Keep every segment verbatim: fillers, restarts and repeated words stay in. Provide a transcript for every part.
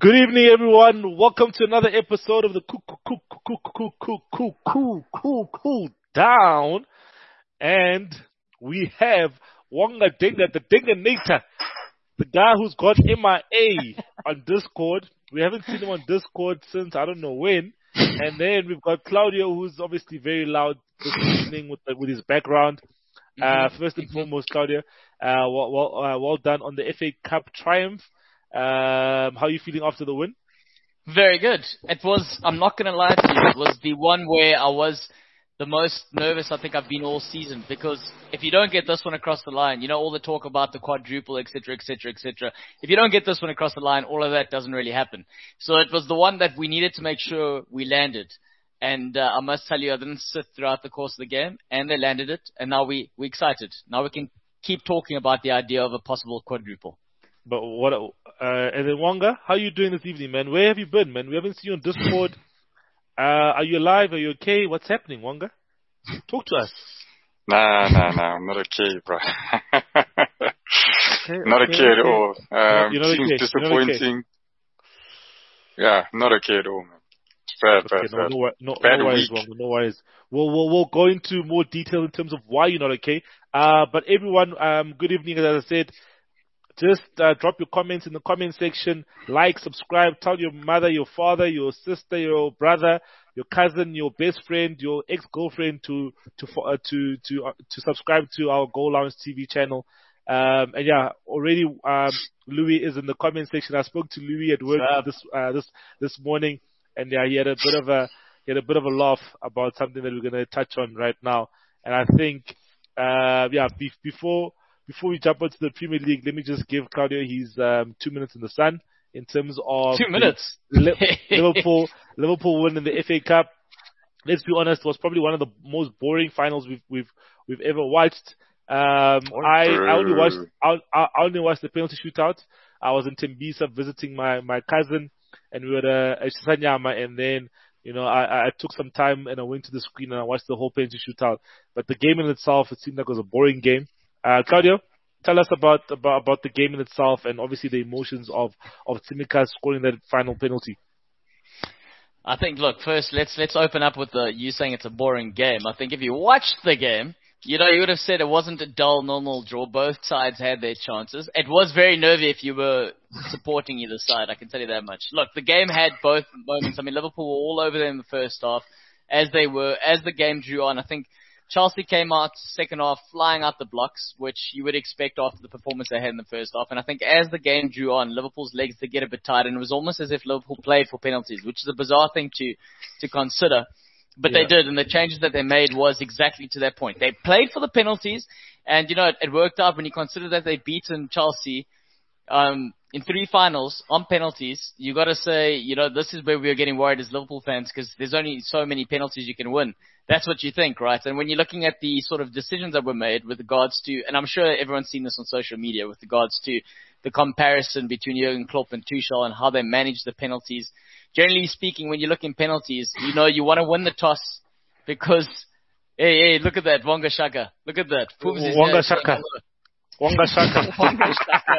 Good evening, everyone. Welcome to another episode of the Cool, Cool, Cool, Cool, Cool, Cool, Cool, Cool, Cool, Cool Down. And we have Wonga Dinga, the Dinganator, the guy who's got M I A on Discord. We haven't seen him on Discord since I don't know when. And then we've got Claudio, who's obviously very loud this evening with with his background. Uh, first and foremost, Claudio, uh, well, well, uh, well done on the F A Cup triumph. Um, how are you feeling after the win? Very good. It was, I'm not going to lie to you, it was the one where I was the most nervous I think I've been all season, because if you don't get this one across the line, you know, all the talk about the quadruple, et cetera, et cetera, et cetera. If you don't get this one across the line, all of that doesn't really happen. So it was the one that we needed to make sure we landed. And uh, I must tell you, I didn't sit throughout the course of the game, and they landed it, and now we, we're excited. Now we can keep talking about the idea of a possible quadruple. But what, uh, and then Wonga, how are you doing this evening, man? Where have you been, man? We haven't seen you on Discord. Uh, are you alive? Are you okay? What's happening, Wonga? Talk to us. Nah, nah, nah, I'm not okay, bro. Okay, not okay, okay at okay. all. Um, You're not seems okay. disappointing. Yeah, not okay at all, man. It's bad, Okay, bad, no, bad. no, wor- no, Bad no worries, week. Wonga, no worries. We'll, we'll, we'll go into more detail in terms of why you're not okay. Uh, but everyone, um, good evening, as I said. Just uh, drop your comments in the comment section. Like, subscribe, tell your mother, your father, your sister, your brother, your cousin, your best friend, your ex-girlfriend to to uh, to to uh, to subscribe to our Goal Lounge T V channel. Um, and yeah, already um, Louis is in the comment section. I spoke to Louis at work this uh, this this morning, and yeah, he had a bit of a he had a bit of a laugh about something that we're going to touch on right now. And I think uh, yeah, be- before. Before we jump into the Premier League, let me just give Claudio his um, two minutes in the sun in terms of Two minutes. Liverpool Liverpool win in the F A Cup. Let's be honest, it was probably one of the most boring finals we've we've we've ever watched. Um, I, I only watched I, I only watched the penalty shootout. I was in Tembisa visiting my, my cousin, and we were at Sanyama, and then you know I, I took some time and I went to the screen and I watched the whole penalty shootout. But the game in itself, it seemed like it was a boring game. Uh, Claudio, tell us about, about about the game in itself and obviously the emotions of of Tsimikas scoring that final penalty. I think, look, first let's let's open up with the you saying it's a boring game. I think if you watched the game, you know, you would have said it wasn't a dull, normal draw. Both sides had their chances. It was very nervy if you were supporting either side, I can tell you that much. Look, the game had both moments. I mean, Liverpool were all over them in the first half, as they were. As the game drew on, I think Chelsea came out second half flying out the blocks, which you would expect after the performance they had in the first half. And I think as the game drew on, Liverpool's legs did get a bit tired, and it was almost as if Liverpool played for penalties, which is a bizarre thing to, to consider. But yeah. They did, and the changes that they made was exactly to that point. They played for the penalties, and, you know, it, it worked out when you consider that they've beaten Chelsea um, in three finals on penalties. You got to say, you know, this is where we are getting worried as Liverpool fans, because there's only so many penalties you can win. That's what you think, right? And when you're looking at the sort of decisions that were made with regards to, and I'm sure everyone's seen this on social media, with regards to the comparison between Jurgen Klopp and Tuchel and how they manage the penalties. Generally speaking, when you look in penalties, you know, you want to win the toss because, hey, hey, look at that, Wonga Shaka. Look at that. Wonga Shaka. Wonga Shaka. Wonga Shaka.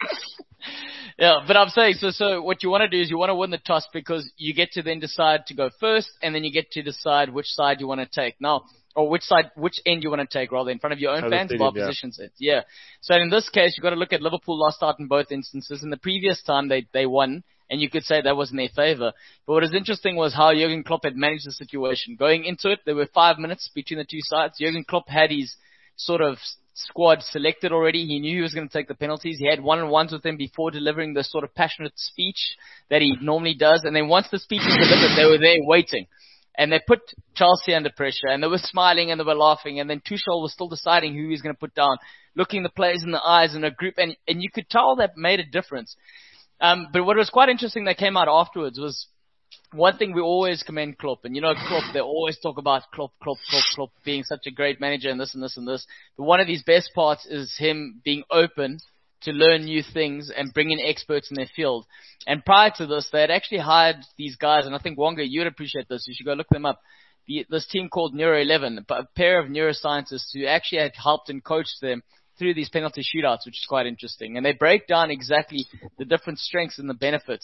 Yeah, but I'm saying, so so what you want to do is you want to win the toss because you get to then decide to go first, and then you get to decide which side you want to take. Now, or which side, which end you want to take, rather, in front of your own As fans stadium, or opposition's end. Yeah. So in this case, you've got to look at Liverpool lost out in both instances. In the previous time, they, they won, and you could say that was in their favour. But what is interesting was how Jurgen Klopp had managed the situation. Going into it, there were five minutes between the two sides. Jurgen Klopp had his sort of squad selected already. He knew he was going to take the penalties. He had one-on-ones with them before delivering the sort of passionate speech that he normally does. And then once the speech was delivered, they were there waiting. And they put Chelsea under pressure, and they were smiling and they were laughing. And then Tuchel was still deciding who he was going to put down, looking the players in the eyes in a group. And, and you could tell that made a difference. Um, but what was quite interesting that came out afterwards was one thing we always commend Klopp, and you know Klopp, they always talk about Klopp, Klopp, Klopp, Klopp being such a great manager and this and this and this. But one of his best parts is him being open to learn new things and bring in experts in their field. And prior to this, they had actually hired these guys, and I think Wonga, you'd appreciate this. You should go look them up. The, this team called Neuro eleven, a pair of neuroscientists who actually had helped and coached them through these penalty shootouts, which is quite interesting. And they break down exactly the different strengths and the benefits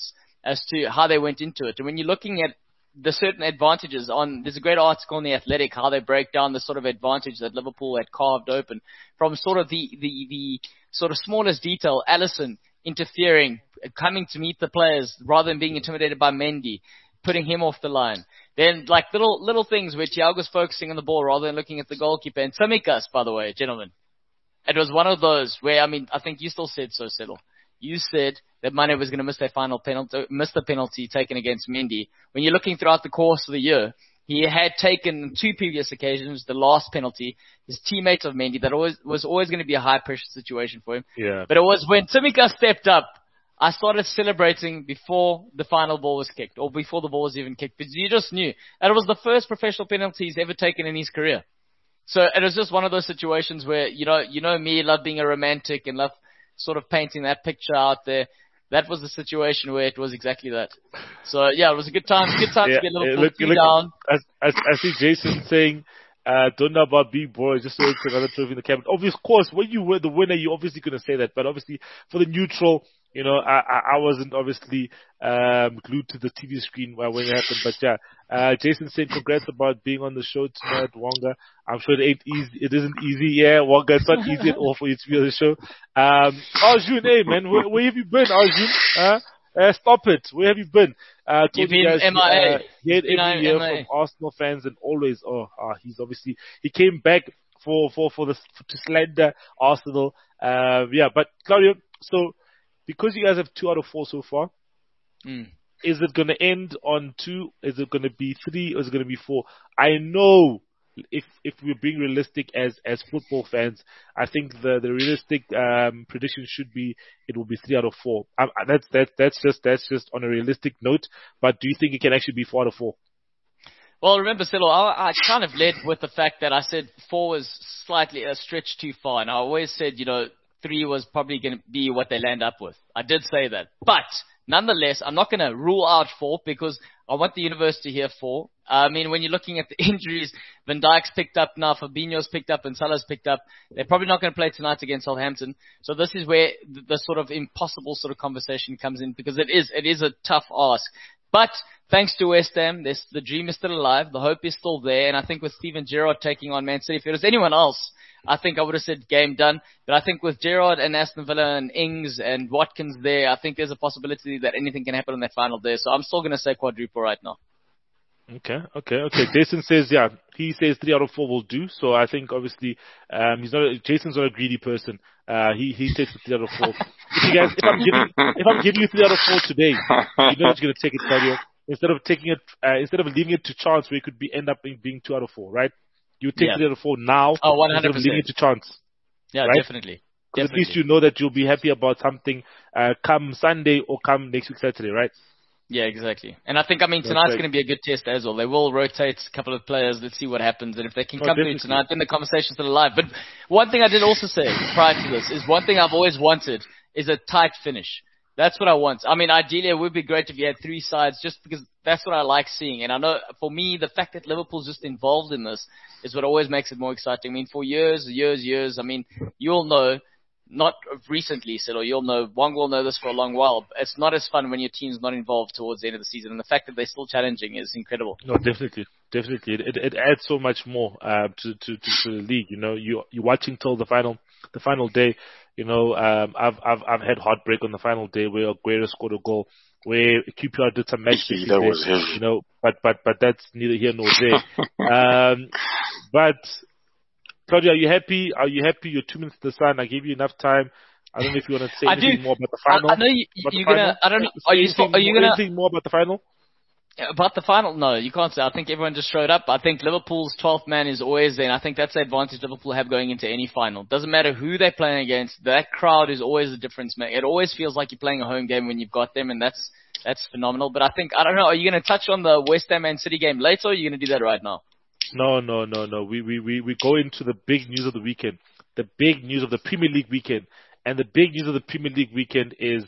as to how they went into it. And when you're looking at the certain advantages on, there's a great article in The Athletic, how they break down the sort of advantage that Liverpool had carved open from sort of the, the, the sort of smallest detail, Alisson interfering, coming to meet the players rather than being intimidated by Mendy, putting him off the line. Then, like, little little things where Thiago's focusing on the ball rather than looking at the goalkeeper. And Tsimikas, by the way, gentlemen, it was one of those where, I mean, I think you still said so, Settle. You said that Mane was going to miss that final penalty, miss the penalty taken against Mendy. When you're looking throughout the course of the year, he had taken two previous occasions, the last penalty, his teammate of Mendy, that always, was always going to be a high-pressure situation for him. Yeah. But it was when Tsimikas stepped up, I started celebrating before the final ball was kicked, or before the ball was even kicked, because you just knew that it was the first professional penalty he's ever taken in his career. So it was just one of those situations where, you know, you know me, love being a romantic and love sort of painting that picture out there. That was the situation where it was exactly that. So yeah, it was a good time. Good time yeah, to get a little look, look, look, down. As, as, I see Jason saying, uh, don't know about being bored, just so it's another trophy in the cabinet. Obviously, of course, when you were the winner, you're obviously going to say that. But obviously, for the neutral, you know, I, I, I wasn't obviously um, glued to the T V screen when it happened. But yeah, uh, Jason said congrats about being on the show tonight, Wonga. I'm sure it ain't easy. It isn't easy, yeah, Wonga. It's not easy at all for you to be on the show. Um, Arjun, hey man, where, where have you been, Arjun? Huh? Uh, stop it. Where have you been? Uh, You've you been guys, M I A. Uh, he had You know, every year M I A. from Arsenal fans and always, oh, uh, he's obviously, he came back for, for, for the, to slander Arsenal. Uh, yeah, but Claudio, so, because you guys have two out of four so far, Mm. is it going to end on two? Is it going to be three? Or is it going to be four? I know if if we're being realistic as as football fans, I think the the realistic um, prediction should be it will be three out of four. Um, that's that that's just that's just on a realistic note. But do you think it can actually be four out of four? Well, remember, Silo, I, I kind of led with the fact that I said four was slightly a stretch too far, and I always said, you know, three was probably going to be what they land up with. I did say that. But nonetheless, I'm not going to rule out four because I want the universe to hear four. I mean, when you're looking at the injuries, Van Dijk's picked up now, Fabinho's picked up, and Salah's picked up. They're probably not going to play tonight against Southampton. So this is where the, the sort of impossible sort of conversation comes in because it is it is a tough ask. But thanks to West Ham, this, the dream is still alive. The hope is still there. And I think with Steven Gerrard taking on Man City, if it was anyone else, I think I would have said game done. But I think with Gerrard and Aston Villa and Ings and Watkins there, I think there's a possibility that anything can happen on that final day. So I'm still going to say quadruple right now. Okay, okay, okay. Jason says, yeah, he says three out of four will do. So I think obviously, um, he's not. A, Jason's not a greedy person. Uh, he he takes three out of four. If you guys, if I'm giving, if I'm giving you three out of four today, you know that you're gonna take it, Claudio. Instead of taking it, uh, instead of leaving it to chance, where it could be end up being, being two out of four, right? You take Yeah. three out of four now. Oh, one hundred percent. Instead of leaving it to chance. Yeah, right? definitely. Because at Definitely. least you know that you'll be happy about something uh, come Sunday or come next week Saturday, right? Yeah, exactly. And I think, I mean, That's tonight's right. going to be a good test as well. They will rotate a couple of players. Let's see what happens. And if they can Oh, come through definitely. tonight, then the conversation's still alive. But one thing I did also say prior to this is one thing I've always wanted is a tight finish. That's what I want. I mean, ideally, it would be great if you had three sides just because that's what I like seeing. And I know, for me, the fact that Liverpool's just involved in this is what always makes it more exciting. I mean, for years, years, years, I mean, you'll know, not recently, Silo, you'll know, Wong will know this for a long while. It's not as fun when your team's not involved towards the end of the season. And the fact that they're still challenging is incredible. No, definitely, definitely. It, it, it adds so much more uh, to, to, to, to the league. You know, you you're watching till the final, the final day. You know, um, I've I've I've had heartbreak on the final day where Aguero scored a goal, where Q P R did some match fixing That there, was heavy. you know, but but but that's neither here nor there. um, but Claudia, are you happy? Are you happy? You're two minutes to the sun. I gave you enough time. I don't know if you want to say I anything do. more about the final. I, I know you, about the you're gonna. final? I don't know. Say Are you? anything Are you more, gonna? anything more about the final? About the final, no, you can't say. I think everyone just showed up. I think Liverpool's twelfth man is always there, and I think that's the advantage Liverpool have going into any final. Doesn't matter who they're playing against, that crowd is always the difference maker. It always feels like you're playing a home game when you've got them, and that's that's phenomenal. But I think, I don't know, are you going to touch on the West Ham and City game later, or are you going to do that right now? No, no, no, no. We, we, we, we go into the big news of the weekend. The big news of the Premier League weekend. And the big news of the Premier League weekend is...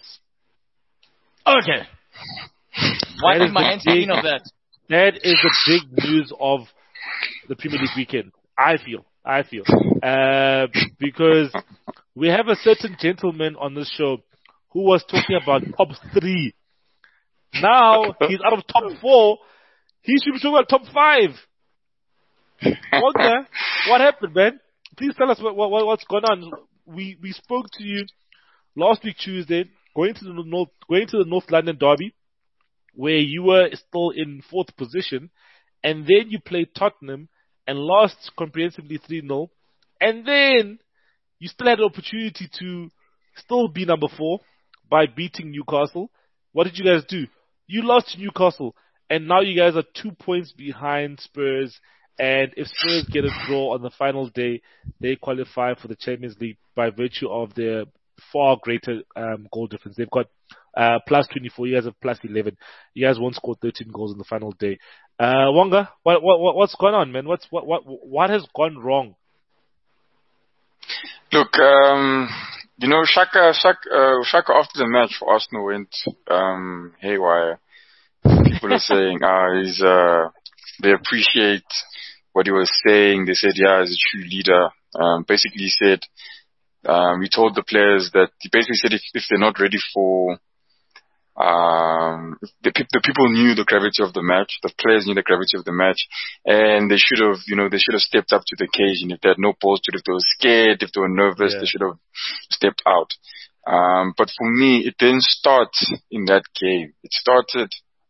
Okay. Why That did is my the hands thinking big- of that? That is the big news of the Premier League weekend. I feel. I feel. Uh, because we have a certain gentleman on this show who was talking about top three. Now he's out of top four. He should be talking about top five. Wonga, what happened, man? Please tell us what, what what's going on. We we spoke to you last week Tuesday, going to the North going to the North London derby, where you were still in fourth position, and then you played Tottenham and lost comprehensively three nil, and then you still had an opportunity to still be number four by beating Newcastle. What did you guys do? You lost to Newcastle, and now you guys are two points behind Spurs, and if Spurs get a draw on the final day, they qualify for the Champions League by virtue of their far greater um, goal difference. They've got uh, plus twenty-four, you guys have plus eleven. You guys won't score thirteen goals in the final day. Uh, Wonga, what, what, what's going on, man? What's, what, what, what has gone wrong? Look, um, you know, Shaka, Shaka, uh, Shaka after the match for Arsenal went um, haywire. People are saying, ah, he's, uh, they appreciate what he was saying. They said, yeah, he's a true leader. Um, basically, he said, um, he told the players that he basically said if, if they're not ready for, um, the, the people knew the gravity of the match, the players knew the gravity of the match, and they should have, you know, they should have stepped up to the occasion. If they had no balls to it, if they were scared, if they were nervous, yeah. They should have stepped out. Um, but for me, it didn't start in that game. It started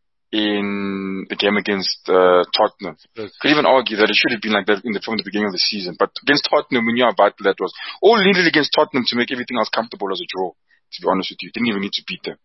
in the game against uh, Tottenham. Yes. Could even argue that it should have been like that in the, from the beginning of the season. But against Tottenham, we knew how vital that was. All needed against Tottenham to make everything else comfortable as a draw, to be honest with you. Didn't even need to beat them.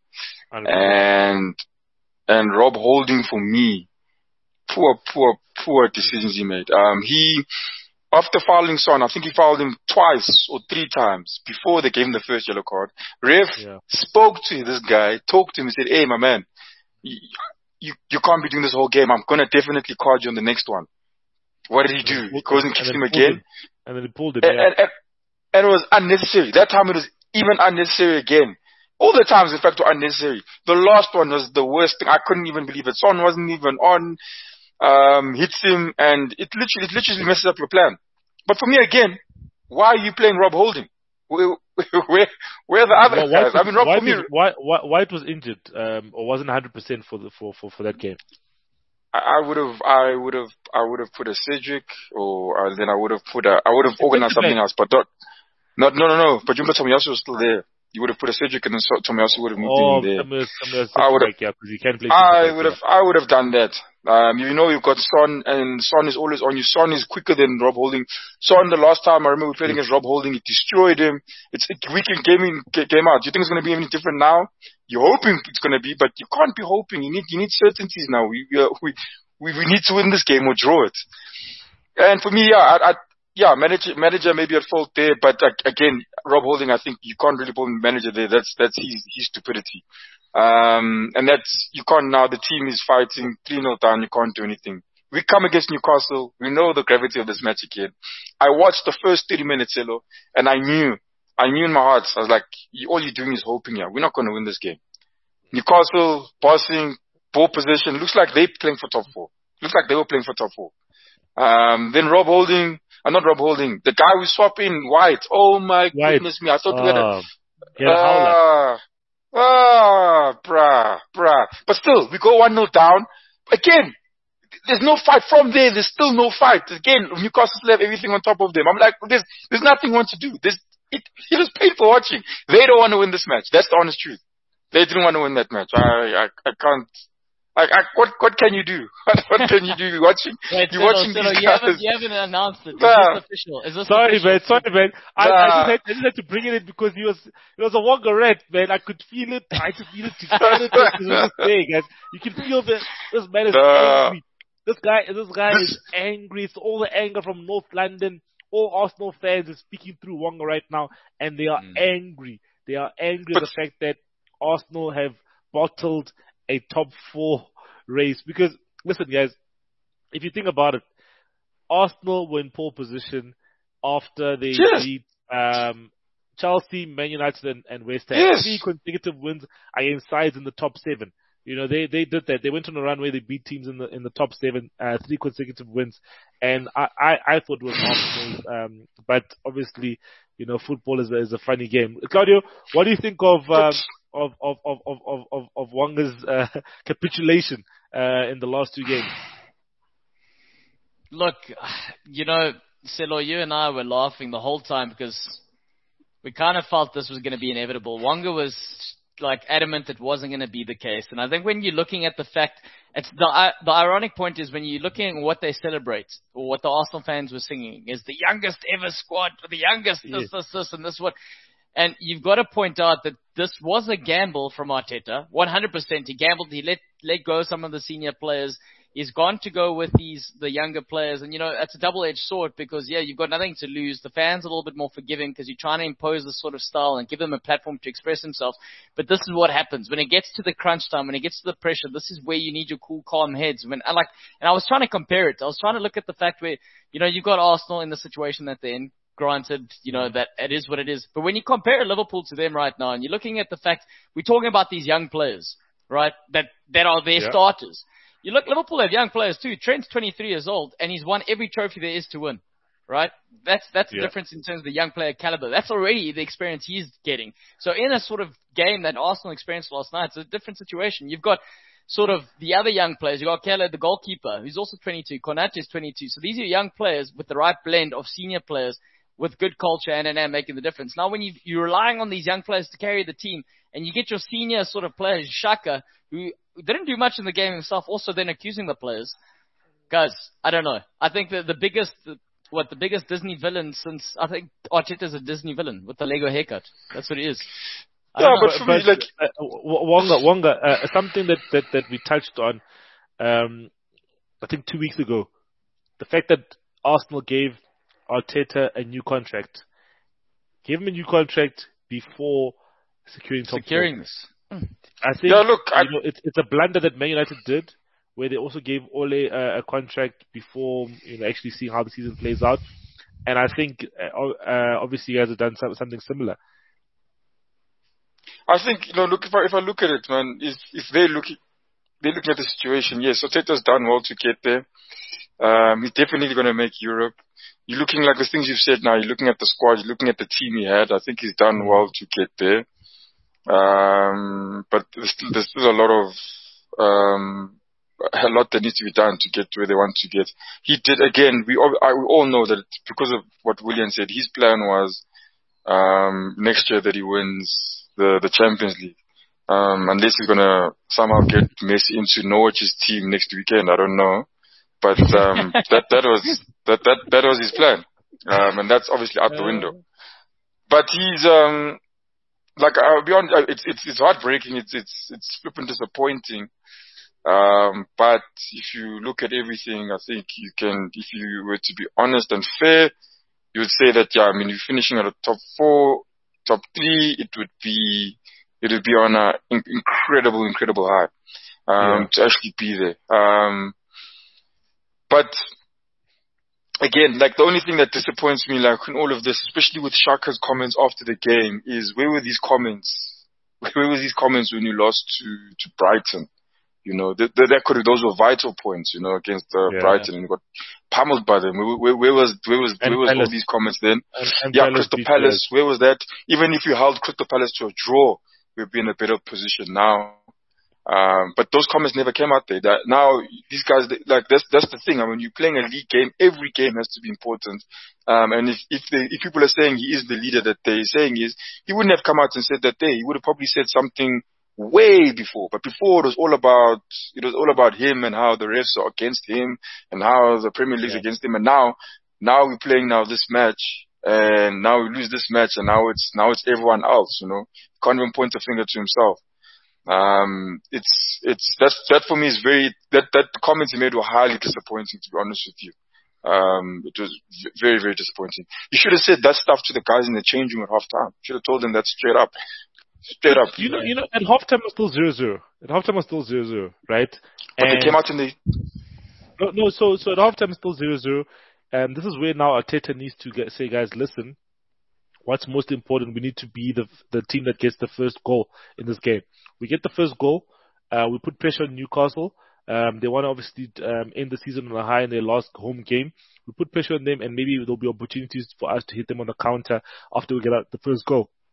And and Rob Holding, for me, poor, poor, poor decisions he made. Um, he, after fouling Son, I think he fouled him twice or three times before they gave him the first yellow card. Ref yeah. spoke to this guy, talked to him, and said, hey, my man, you, you, you can't be doing this whole game. I'm going to definitely card you on the next one. What did he do? He goes and kicks him again. Him. And then he pulled him, and, yeah. and, and, and it was unnecessary. That time it was even unnecessary again. All the times, in fact, were unnecessary. The last one was the worst thing. I couldn't even believe it. Son wasn't even on, um, hits him, and it literally, it literally messes up your plan. But for me, again, why are you playing Rob Holding? Where, where, where are the other well, guys? Was, I mean, Rob White, for me, was, White, White was injured, um, or wasn't one hundred percent for the for, for, for that game. I would have, I would have, I would have put a Cedric, or uh, then I would have put a, I would have organized something else. But not, not, no, no, no. But Jumbo Tomiyasu was still there. You would have put a Cedric and then Tomiyasu would have moved oh, in there. Tomiyasu, Tomiyasu I would have, yeah, because he can't play. I would have, I would have done that. Um, you know, you've got Son, and Son is always on you. Son is quicker than Rob Holding. Son, the last time I remember we played against Rob Holding, it destroyed him. It's a weekend game in, came out. Do you think it's going to be any different now? You're hoping it's going to be, but you can't be hoping. You need, you need certainties now. We, uh, we, we, we need to win this game or draw it. And for me, yeah, I, I Yeah, manager, manager may be at fault there, but uh, again, Rob Holding, I think you can't really blame manager there. That's that's his, his stupidity, um, and that's you can't now. The team is fighting three nil down. You can't do anything. We come against Newcastle. We know the gravity of this match again. I watched the first thirty minutes, hello, and I knew, I knew in my heart, I was like, all you're doing is hoping here. We're not going to win this game. Newcastle passing, ball possession, looks like they're playing for top four. Looks like they were playing for top four. Um, then Rob Holding. I'm not Rob Holding. The guy we swap in, White. Oh my White. Goodness me. I thought uh, we had a... Yeah, ah, ah, bruh, bruh. But still, we go one nil down. Again, there's no fight from there. There's still no fight. Again, Newcastle still have everything on top of them. I'm like, there's, there's nothing one to do. There's, it, it was painful watching. They don't want to win this match. That's the honest truth. They didn't want to win that match. I, I, I can't... I, I, what what can you do? What, what can you do? You're watching, Wait, you're watching Silo, these you guys. haven't, you haven't announced it. Is nah. this official? Is this sorry, official? man. Sorry, man. I, nah. I, just had, I just had to bring it in because he was it was a Wongarette, man. I could feel it. I could feel it. You feel it. This was saying, guys. You can feel that this man is nah. angry. This guy, this guy is angry. It's all the anger from North London. All Arsenal fans are speaking through Wonga right now, and they are mm. angry. They are angry at the fact that Arsenal have bottled a top four race. Because, listen guys, if you think about it, Arsenal were in pole position after they yes. beat um, Chelsea, Man United and, and West Ham. Yes. Three consecutive wins against sides in the top seven. You know, they, they did that. They went on a run where they beat teams in the in the top seven, uh, three consecutive wins. And I, I, I thought it was Arsenal's, um, but obviously, you know, football is a, is a funny game. Claudio, what do you think of um, of of of of of of, of Wanga's uh, capitulation uh, in the last two games? Look, you know, Selo, you and I were laughing the whole time because we kind of felt this was going to be inevitable. Wanga was like adamant it wasn't going to be the case. And I think when you're looking at the fact, it's the the ironic point is when you're looking at what they celebrate or what the Arsenal fans were singing is the youngest ever squad, the youngest this, Yes. this, this, and this what. And you've got to point out that this was a gamble from Arteta. one hundred percent. He gambled. He let let go some of the senior players. He's gone to go with these the younger players. And, you know, it's a double-edged sword because, yeah, you've got nothing to lose. The fans are a little bit more forgiving because you're trying to impose this sort of style and give them a platform to express themselves. But this is what happens. When it gets to the crunch time, when it gets to the pressure, this is where you need your cool, calm heads. When I like, and I was trying to compare it. I was trying to look at the fact where, you know, you've got Arsenal in the situation that they're in. Granted, you know, that it is what it is. But when you compare Liverpool to them right now, and you're looking at the fact, we're talking about these young players, right, that, that are their Yeah. starters. You look, Liverpool have young players too. Trent's twenty-three years old, and he's won every trophy there is to win, right? That's, that's Yeah. the difference in terms of the young player caliber. That's already the experience he's getting. So in a sort of game that Arsenal experienced last night, it's a different situation. You've got sort of the other young players. You've got Keller, the goalkeeper, who's also twenty-two. Konate is twenty-two. So these are young players with the right blend of senior players with good culture and and making the difference. Now, when you, you're relying on these young players to carry the team, and you get your senior sort of players, Shaka, who didn't do much in the game himself, also then accusing the players. Guys, I don't know. I think that the biggest, what, the biggest Disney villain since, I think Arteta's a Disney villain with the Lego haircut. That's what he is. I Yeah, don't know. but for me, like, uh, W- Wonga, Wonga, uh, something that, that, that we touched on, um, I think two weeks ago, the fact that Arsenal gave Arteta a new contract, gave him a new contract before securing top securing four. this. I think Yeah, look, I- you know, it's it's a blunder that Man United did, where they also gave Ole uh, a contract before you know actually seeing how the season plays out, and I think uh, uh, obviously you guys have done some, something similar. I think, you know, look, if I, if I look at it, man, if, if they're looking, they're looking at the situation, yes, Arteta's done well to get there. Um, he's definitely going to make Europe. You're looking like the things you've said now, you're looking at the squad, you're looking at the team he had. I think he's done well to get there. Um, but there's still, there's still a lot of, um, a lot that needs to be done to get to where they want to get. He did, again, we all, I, we all know that because of what William said, his plan was, um, next year that he wins the, the Champions League. Um, unless he's gonna somehow get Messi into Norwich's team next weekend, I don't know. But, um, that, that was, that, that, that was his plan. Um, and that's obviously out the window. But he's, um, like, I'll be honest, it's, it's, it's heartbreaking. It's, it's, it's flipping disappointing. Um, but if you look at everything, I think you can, if you were to be honest and fair, you would say that, yeah, I mean, you're finishing at the top four, top three, it would be, it would be on a in- incredible, incredible high, um, Yeah. to actually be there. Um, but again, like the only thing that disappoints me, like in all of this, especially with Shaka's comments after the game, is where were these comments? Where were these comments when you lost to, to Brighton? You know, that, that could have, those were vital points, you know, against uh, Yeah. Brighton, and you got pummeled by them. Where, where, where was, where was, And where was all Palace. these comments then? And, and Yeah, Palace Crystal beat Palace, Spurs. where was that? Even if you held Crystal Palace to a draw, we'd be in a better position now. Um, but those comments never came out there. That now these guys, they, like that's that's the thing. I mean, you're playing a league game. Every game has to be important. Um, and if if, they, if people are saying he is the leader that they're saying is, he wouldn't have come out and said that day. He would have probably said something way before. But before, it was all about it was all about him and how the refs are against him and how the Premier League's Yeah. against him. And now now we're playing now this match. And now we lose this match, and now it's now it's everyone else. You know, can't even point a finger to himself. Um, it's, it's, that's, that for me is very, that, that comments he made were highly disappointing, to be honest with you. Um, it was v- very, very disappointing. You should have said that stuff to the guys in the change room at half time. You should have told them that straight up. Straight up. You know, you know, at halftime was still zero zero. At halftime was still zero zero, right? But And they came out and they, no, no. So, so at halftime it's still zero zero, and this is where now Arteta needs to get, say, guys, listen. What's most important? We need to be the the team that gets the first goal in this game. We get the first goal. Uh, we put pressure on Newcastle. Um, they want to obviously um, end the season on a high in their last home game. We put pressure on them, and maybe there'll be opportunities for us to hit them on the counter after we get out the first goal.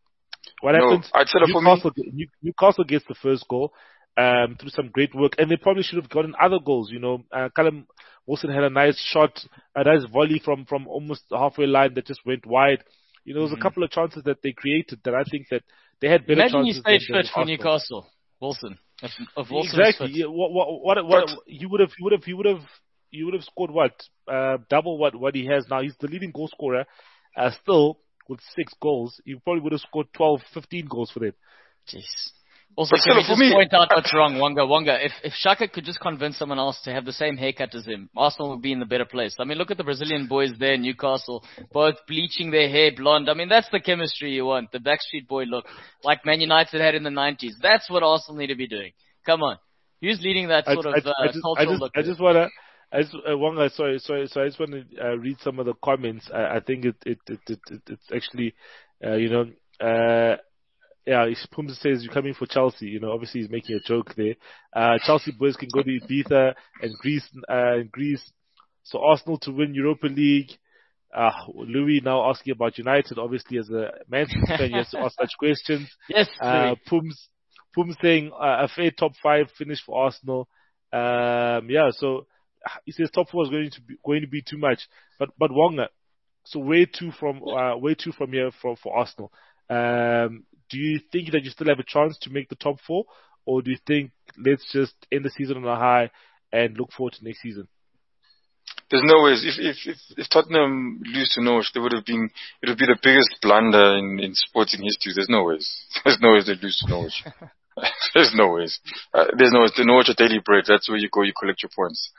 What No, happens? I'd say that for me, Newcastle, New- Newcastle gets the first goal um, through some great work, and they probably should have gotten other goals. You know, uh, Callum Wilson had a nice shot, a nice volley from from almost the halfway line that just went wide. You know, there was a Mhm. couple of chances that they created that I think that they had better Imagine you chances stayed than, than fit for Arsenal. Newcastle, Wilson. If, if Wilson was Exactly. fit. Yeah, what, what, what, but what, you would have, you would have, you would have, you would have scored what? Uh, double what, what he has now. He's the leading goal scorer, uh, still with six goals. He probably would have scored twelve, fifteen goals for them. Jeez. Also, but can still, we for just me, point out what's wrong, Wonga? Wonga, if if Shaka could just convince someone else to have the same haircut as him, Arsenal would be in the better place. I mean, look at the Brazilian boys there in Newcastle, both bleaching their hair blonde. I mean, that's the chemistry you want. The Backstreet Boy look, like Man United had in the nineties. That's what Arsenal need to be doing. Come on. Who's leading that I, sort I, of uh, I just, I cultural just, look? I just wanna, I just, uh, Wanga, sorry, sorry, so I just want to uh, read some of the comments. I, I think it, it, it, it, it it's actually, uh, you know, uh, yeah, Pums says you're coming for Chelsea. You know, obviously he's making a joke there. Uh, Chelsea boys can go to Ibiza and Greece, uh, and Greece. So Arsenal to win Europa League. Uh, Louis now asking about United. Obviously, as a Man City fan, you have to ask such questions. Yes, Uh, Louis. Pums, Pums saying uh, a fair top five finish for Arsenal. Um, yeah, so he says top four is going to be going to be too much. But but Wonga, so where to from uh, where to from here for for Arsenal? Um, do you think that you still have a chance to make the top four, or do you think let's just end the season on a high and look forward to next season? there's no ways. If if if, if Tottenham lose to Norwich, they would have been. It would be the biggest blunder in, in sporting history. There's no ways. There's no ways they lose to Norwich. There's no ways. Uh, there's no ways. The Norwich are daily bread. That's where you go. You collect your points.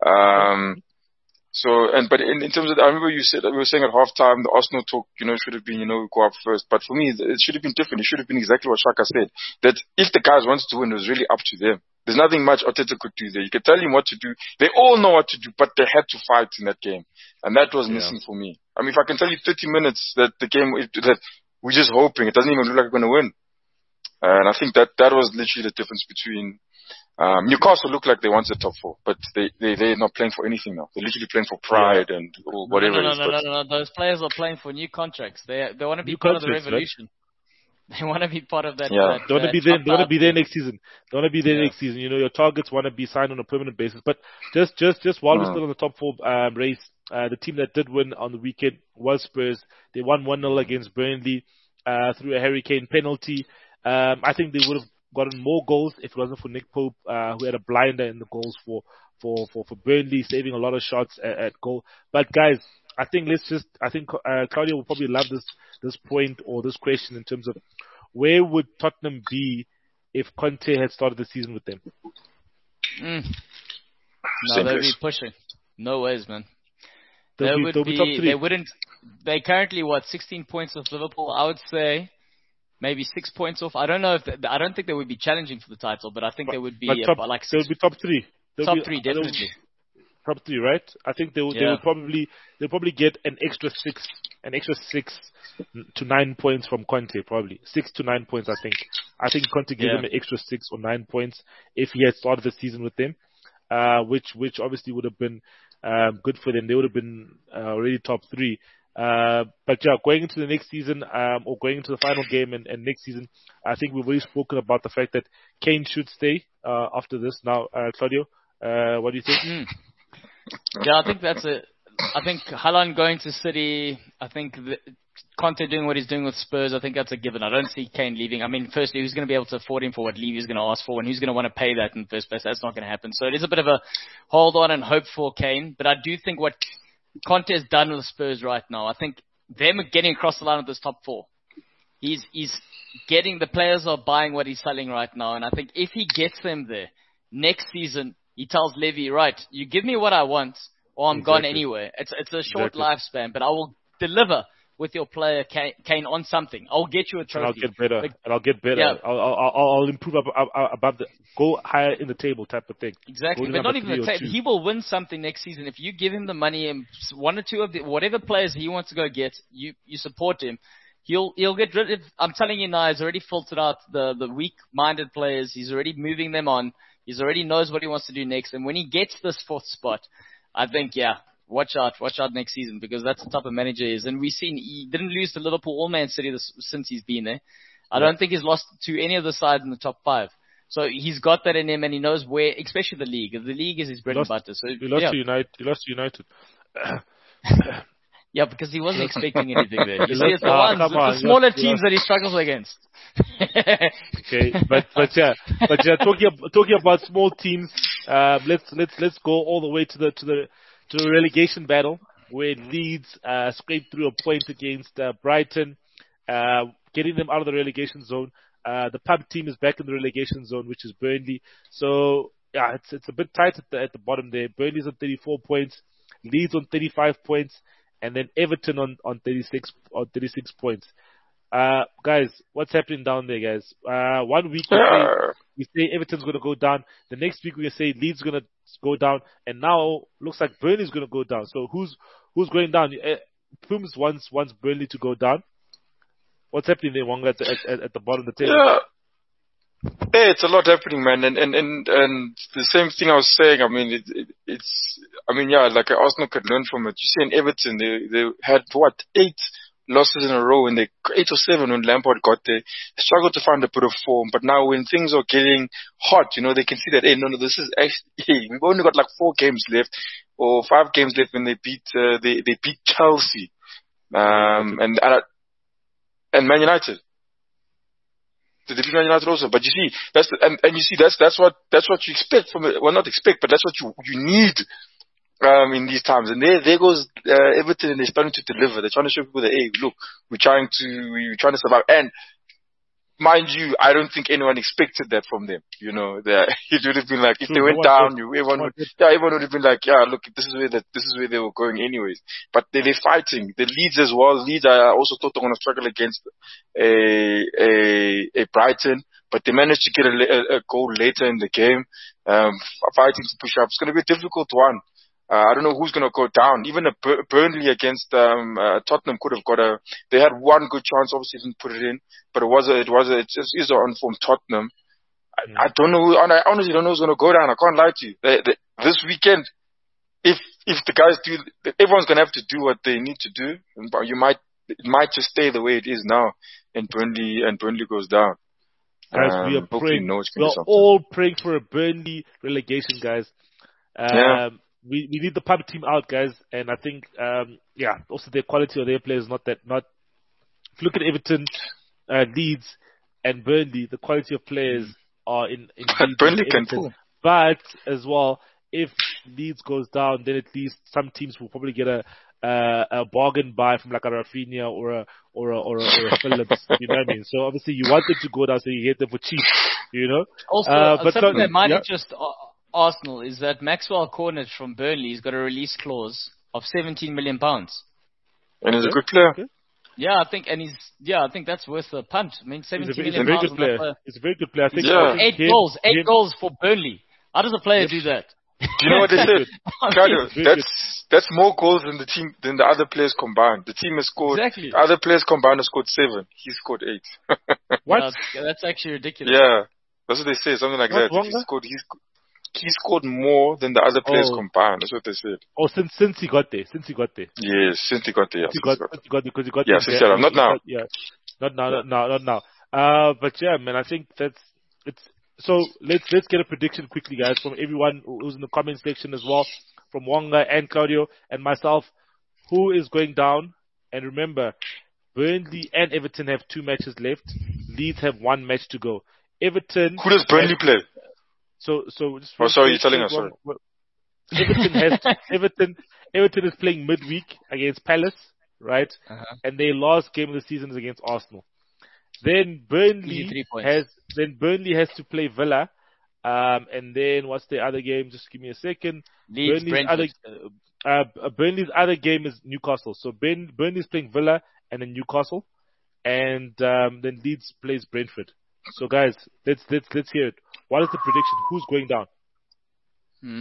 Um. So and but in, in terms of, I remember you said we were saying at halftime the Arsenal talk, you know, should have been, you know, go up first. But for me, it should have been different. It should have been exactly what Shaka said. That if the guys wanted to win, it was really up to them. There's nothing much Arteta could do there. You could tell him what to do. They all know what to do, but they had to fight in that game, and that was missing yeah. for me. I mean, if I can tell you thirty minutes that the game that we're just hoping, it doesn't even look like we're going to win. Uh, and I think that that was literally the difference between. Um, Newcastle look like they want the top four, but they, they, they're not playing for anything now. They're literally playing for pride yeah. and whatever no, no, no, it is. No, no, no, no, those players are playing for new contracts. They they want to be new part of the revolution. Right? They want to be part of that. Yeah. that they want to uh, be there. They want to be there next season. They want to be there yeah. next season. You know, your targets want to be signed on a permanent basis. But just, just, just while mm. we're still on the top four um, race, uh, the team that did win on the weekend was Spurs. They won one nil against Burnley uh, through a Harry Kane penalty. Um, I think they would have gotten more goals if it wasn't for Nick Pope, uh, who had a blinder in the goals for, for, for, for Burnley, saving a lot of shots at, at goal. But guys, I think let's just, I think, uh, Claudia will probably love this, this point or this question in terms of where would Tottenham be if Conte had started the season with them? Mm. No, they'd be pushing. No ways, man. They'll they be, would they'll be, be top three. They wouldn't, they currently, what, sixteen points with Liverpool? I would say, maybe six points off. I don't know if they, I don't think they would be challenging for the title, but I think but, they would be top, about like they would be top three. They'll top be, three, definitely. Top three, right? I think they will. Yeah. They will probably. They'll probably get an extra six, an extra six to nine points from Conte. Probably six to nine points. I think. I think Conte gave yeah. them an extra six or nine points if he had started the season with them, uh, which which obviously would have been um, good for them. They would have been uh, already top three. Uh, but yeah, going into the next season, um, or going into the final game and, and next season, I think we've already spoken about the fact that Kane should stay uh, after this. Now, uh, Claudio, uh, what do you think? Mm. Yeah, I think that's it. I think Haaland going to City, I think the, Conte doing what he's doing with Spurs, I think that's a given. I don't see Kane leaving. I mean, firstly, who's going to be able to afford him for what Levy's going to ask for, and who's going to want to pay that in the first place? That's not going to happen. So it is a bit of a hold on and hope for Kane, but I do think what Conte has done with Spurs right now, I think them getting across the line with this top four. He's he's getting the players are buying what he's selling right now, and I think if he gets them there next season, he tells Levy, right, you give me what I want, or I'm exactly. gone anyway. It's it's a short exactly. lifespan, but I will deliver with your player Kane on something. I'll get you a trophy. And I'll get better. Like, and I'll get better. Yeah. I'll, I'll I'll improve up, up, up above the go higher in the table type of thing. Exactly, but not even the table. He will win something next season if you give him the money and one or two of the whatever players he wants to go get. You you support him. He'll he'll get rid of. I'm telling you now, he's already filtered out the the weak-minded players. He's already moving them on. He's already knows what he wants to do next. And when he gets this fourth spot, I think yeah. Watch out, watch out next season because that's the type of manager he is. And we've seen he didn't lose to Liverpool or Man City this, since he's been there. I Yeah. don't think he's lost to any of the sides in the top five. So he's got that in him, and he knows where, especially the league. The league is his bread lost, and butter. So he lost yeah. to United. He lost to United. Yeah, because he wasn't expecting anything there. You He see, lost- it's the ah, ones, come it's on, the he smaller lost- he teams lost. that he struggles against. Okay, but but yeah, but yeah, talking ab- talking about small teams, um, let's let's let's go all the way to the to the to the relegation battle where Leeds uh, scraped through a point against uh, Brighton, uh, getting them out of the relegation zone. Uh, the pub team is back in the relegation zone, which is Burnley. So yeah, it's it's a bit tight at the at the bottom there. Burnley's on thirty-four points, Leeds on thirty-five points, and then Everton on on thirty-six on thirty-six points. Uh, guys, what's happening down there, guys? Uh, one week we say, Yeah. we say Everton's going to go down. The next week we say Leeds going to go down, and now looks like Burnley's going to go down. So who's who's going down? Uh, Pums wants wants Burnley to go down. What's happening there, Wanga, at the, at, at the bottom of the table? Yeah. Hey, it's a lot happening, man, and and and, and the same thing I was saying. I mean, it, it, it's. I mean, yeah, like Arsenal could learn from it. You see, in Everton, they they had what eight losses in a row, and they eight or seven when Lampard got there. They struggled to find a bit of form, but now when things are getting hot, you know, they can see that. Hey, no, no, this is actually. Hey, we've only got like four games left, or five games left when they beat uh, they they beat Chelsea, um, and and, I, and Man United. The Man United also, but you see, that's the, and, and you see that's that's what that's what you expect from it. Well, not expect, but that's what you you need um, in these times. And there there goes uh, Everton, and they're starting to deliver. They're trying to show people that hey, look, we're trying to we're trying to survive. And mind you, I don't think anyone expected that from them. You know, that it would have been like if True, they went no one down, did. you everyone No would, one did. yeah, everyone would have been like, yeah, look, this is where that this is where they were going anyways. But they they're fighting. The Leeds as well. Leeds, I also thought they're going to struggle against a a a Brighton. But they managed to get a, a, a goal later in the game, um, fighting to push up. It's going to be a difficult one. Uh, I don't know who's going to go down. Even a Bur- Burnley against um, uh, Tottenham could have got a. They had one good chance, obviously didn't put it in, but it was a, it was a, it just is on from Tottenham. I, Mm. I don't know. Who, I honestly don't know who's going to go down. I can't lie to you. They, they, this weekend, if if the guys do, everyone's going to have to do what they need to do. But you might it might just stay the way it is now, and Burnley and Burnley goes down. Guys, Um, we are hopefully praying. Norwich can We do are something. all praying for a Burnley relegation, guys. Um, Yeah. we we need the pub team out, guys, and I think um, yeah, also their quality of their players not that not. If you look at Everton, uh, Leeds, and Burnley, the quality of players are in in But Leeds Burnley and can Everton. pull. But as well, if Leeds goes down, then at least some teams will probably get a uh, a bargain buy from like a Rafinha or a or a or a, or a Phillips. You know what I mean? So obviously you want them to go down, so you get them for cheap. You know. Also, Uh, but something no- that might yeah. interest uh, Arsenal is that Maxwell Cornet from Burnley has got a release clause of seventeen million pounds. And he's a Okay. good player. Okay. Yeah, I think, and he's yeah, I think that's worth a punt. I mean, He's a, seventeen very- he's a million very pounds good on that player. player. He's a very good player. I think, Yeah. I think Eight him- goals, eight him- goals for Burnley. How does a player Yep. do that? Do you know what they said? I mean, Carlo, very that's that's more goals than the team than the other players combined. The team has scored. Exactly. The other players combined have scored seven. He scored eight. What? yeah, that's actually ridiculous. Yeah, that's what they say. Something like What, that. He Wonga? scored. He sc- he scored more than the other players Oh. combined. That's what they said. Oh, since since he got there, since he got there, Yes, since he got there. Yeah, since he since got, he got since he got because he got Yeah, there, since he got- he- not he now. got- yeah, not now, not now, not now. Uh, but yeah, man, I think that's it's. So let's let's get a prediction quickly, guys, from everyone who's in the comment section as well, from Wonga and Claudio and myself. Who is going down? And remember, Burnley and Everton have two matches left. Leeds have one match to go. Everton. Who does Burnley play? So so. Just Oh, sorry, you're telling us, sorry. Everton has Everton. Everton is playing midweek against Palace, right? Uh-huh. And their last game of the season is against Arsenal. Then Burnley Easy three points. has then Burnley has to play Villa, um, and then what's the other game? Just give me a second. Leeds, Burnley's Brentford. other uh, uh, Burnley's other game is Newcastle. So Ben, Burnley's playing Villa and then Newcastle, and um, then Leeds plays Brentford. So guys, let's let's let's hear it. What is the prediction? Who's going down? Hmm.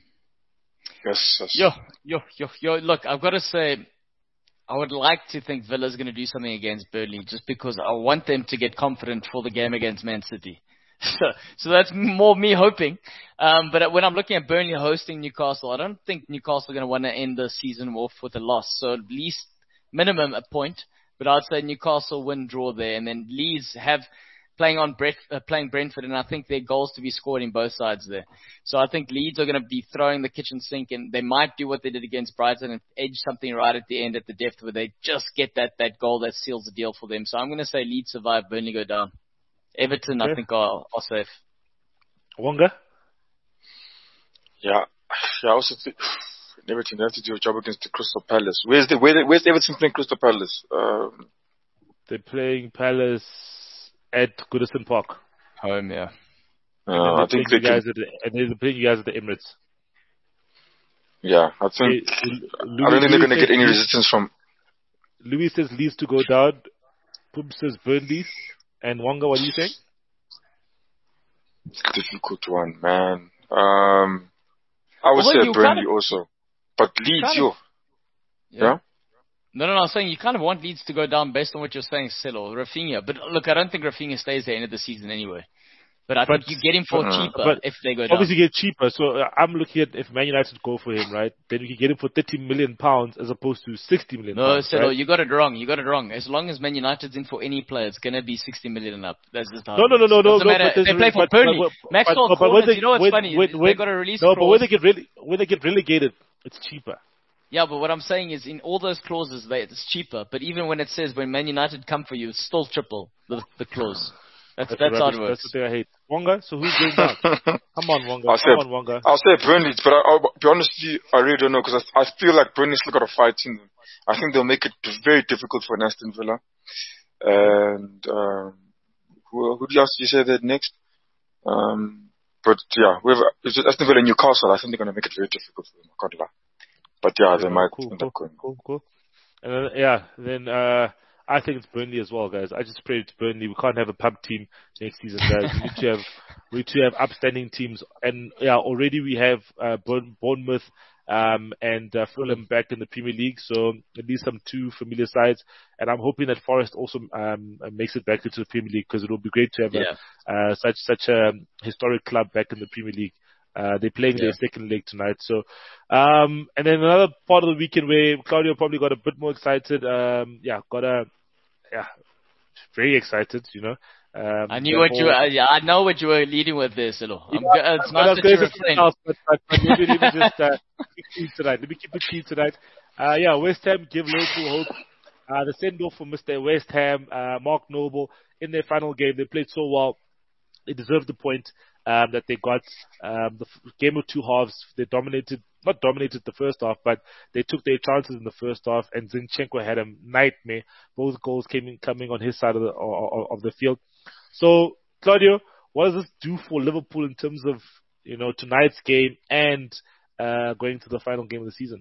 Yes, yes. Yo, yo, yo, yo. Look, I've got to say, I would like to think Villa's going to do something against Burnley, just because I want them to get confident for the game against Man City. So, so that's more me hoping. Um, but when I'm looking at Burnley hosting Newcastle, I don't think Newcastle are going to want to end the season off with a loss. So at least minimum a point. but I'd say Newcastle win, draw there, and then Leeds have playing on Brent, uh, playing Brentford, and I think there are goals to be scored in both sides there. So I think Leeds are going to be throwing the kitchen sink, and they might do what they did against Brighton and edge something right at the end at the depth where they just get that, that goal that seals the deal for them. So I'm going to say Leeds survive, Burnley go down. Everton, okay. I think, are, are safe. Wonga? Yeah, yeah I also think Everton, they have to do a job against the Crystal Palace. Where's the, where, where's Everton playing Crystal Palace? Um, They're playing Palace at Goodison Park. Home, yeah. Uh, I think they guys can... at the, and they're playing you guys at the Emirates. Yeah, I think... Hey, Louis, I don't think they're going to get any resistance from... Louis says Leeds to go down. Pum says Burnley. And Wonga, what are you saying? It's a difficult one, man. Um, I would well, say Burnley kind of, also. But Leeds, yo. Yeah? yeah? No, no, no, I'm saying you kind of want Leeds to go down based on what you're saying, Celo, Rafinha. But look, I don't think Rafinha stays there at the end of the season anyway. But I but, think you get him for uh, cheaper if they go down. Obviously get cheaper. So uh, I'm looking at if Man United go for him, right? Then you can get him for thirty million pounds as opposed to sixty million no, pounds. No, Celo, right? you got it wrong. You got it wrong. As long as Man United's in for any player, it's going to be sixty million and up. That's just how No, no, no, no, no. no but they play for Burnley. Maxwell but, but, but you know what's when, funny? When, when, they got a release No, clause. but when they, get rele- when they get relegated, it's cheaper. Yeah, but what I'm saying is in all those clauses, they, it's cheaper. But even when it says when Man United come for you, it's still triple the, the clause. That's, that's, that's how it works. That's the thing I hate. Wonga, so who's going down? Come on, Wonga. I'll Come say, on, Wonga. I'll say Burnley, but I, I'll be honest with you, I really don't know because I, I feel like Burnley's still got a fight in them. I think they'll make it very difficult for Aston Villa. And um, who, who else did you say that next? Um, but yeah, we have Aston Villa and Newcastle. I think they're going to make it very difficult for them. I can't lie. But yeah, they might cool, end cool, up going. Cool, cool. And then, yeah, then uh, I think it's Burnley as well, guys. I just pray it's Burnley. We can't have a pub team next season, guys. We need to have we need to have upstanding teams. And yeah, already we have uh, Bournemouth um, and uh, Fulham back in the Premier League, so at least some two familiar sides. And I'm hoping that Forest also um, makes it back into the Premier League because it will be great to have yeah. a, uh, such such a historic club back in the Premier League. Uh, they're playing yeah. their second leg tonight. So, um, and then another part of the weekend where Claudio probably got a bit more excited. Um, yeah, got a, yeah, very excited, you know. Um, I knew what more, you were, yeah, I know what you were leading with there, Silo. Yeah, I'm, it's nice that you're refrained. Else, but, but, but maybe, let me just, uh, keep it clean tonight. Let me keep it clean tonight. Uh, yeah, West Ham give Liverpool hope. Uh, the send-off for Mister West Ham, uh, Mark Noble, in their final game, they played so well. They deserved the point. Um, that they got um, the f- game of two halves. They dominated, not dominated the first half, but they took their chances in the first half. And Zinchenko had a nightmare. Both goals came in, coming on his side of the of, of the field. So, Claudio, what does this do for Liverpool in terms of you know tonight's game and uh, going to the final game of the season?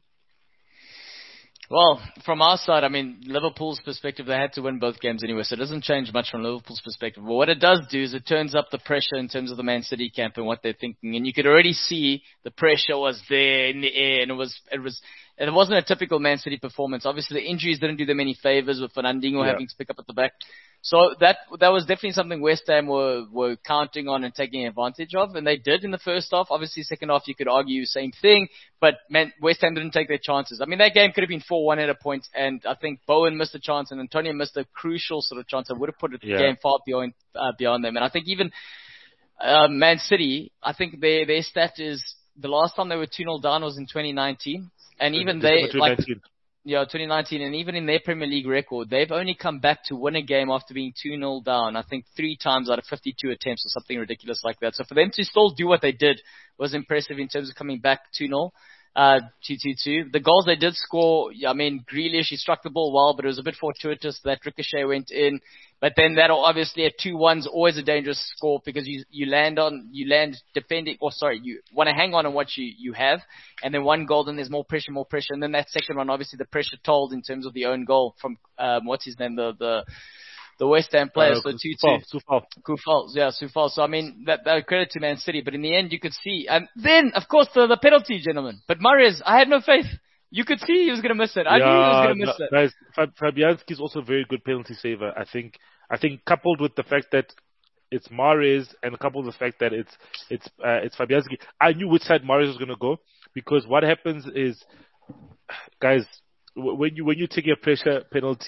Well, from our side, I mean, Liverpool's perspective, they had to win both games anyway, so it doesn't change much from Liverpool's perspective. But what it does do is it turns up the pressure in terms of the Man City camp and what they're thinking. And you could already see the pressure was there in the air, and it was, it was, it wasn't a typical Man City performance. Obviously, the injuries didn't do them any favors with Fernandinho yeah. having to pick up at the back. So that that was definitely something West Ham were, were counting on and taking advantage of, and they did in the first half. Obviously, second half you could argue same thing, but man, West Ham didn't take their chances. I mean, that game could have been four one at a point, and I think Bowen missed a chance, and Antonio missed a crucial sort of chance that would have put the yeah. game far beyond uh, beyond them. And I think even uh, Man City, I think their their stat is the last time they were two nil down was in twenty nineteen, and even they like. Yeah, twenty nineteen, and even in their Premier League record, they've only come back to win a game after being two nil down, I think three times out of fifty-two attempts or something ridiculous like that. So for them to still do what they did was impressive in terms of coming back two nil, uh, two two two. The goals they did score, I mean, Grealish, he struck the ball well, but it was a bit fortuitous that ricochet went in. But then that'll obviously at two one's always a dangerous score because you you land on you land defending or sorry you want to hang on on what you you have, and then one goal, then there's more pressure more pressure, and then that second one obviously the pressure told in terms of the own goal from um what's his name the the the West Ham player. Uh, so two two Kufal yeah Kufal. So I mean that, that credit to Man City, but in the end you could see, and then of course the the penalty, gentlemen. But Mahrez, I had no faith. You could see he was going to miss it. I yeah, knew he was going to miss no, it. Guys, Fabianski is also a very good penalty saver. I think. I think coupled with the fact that it's Mahrez and coupled with the fact that it's it's uh, it's Fabianski, I knew which side Mahrez was going to go because what happens is, guys, when you when you take a pressure penalty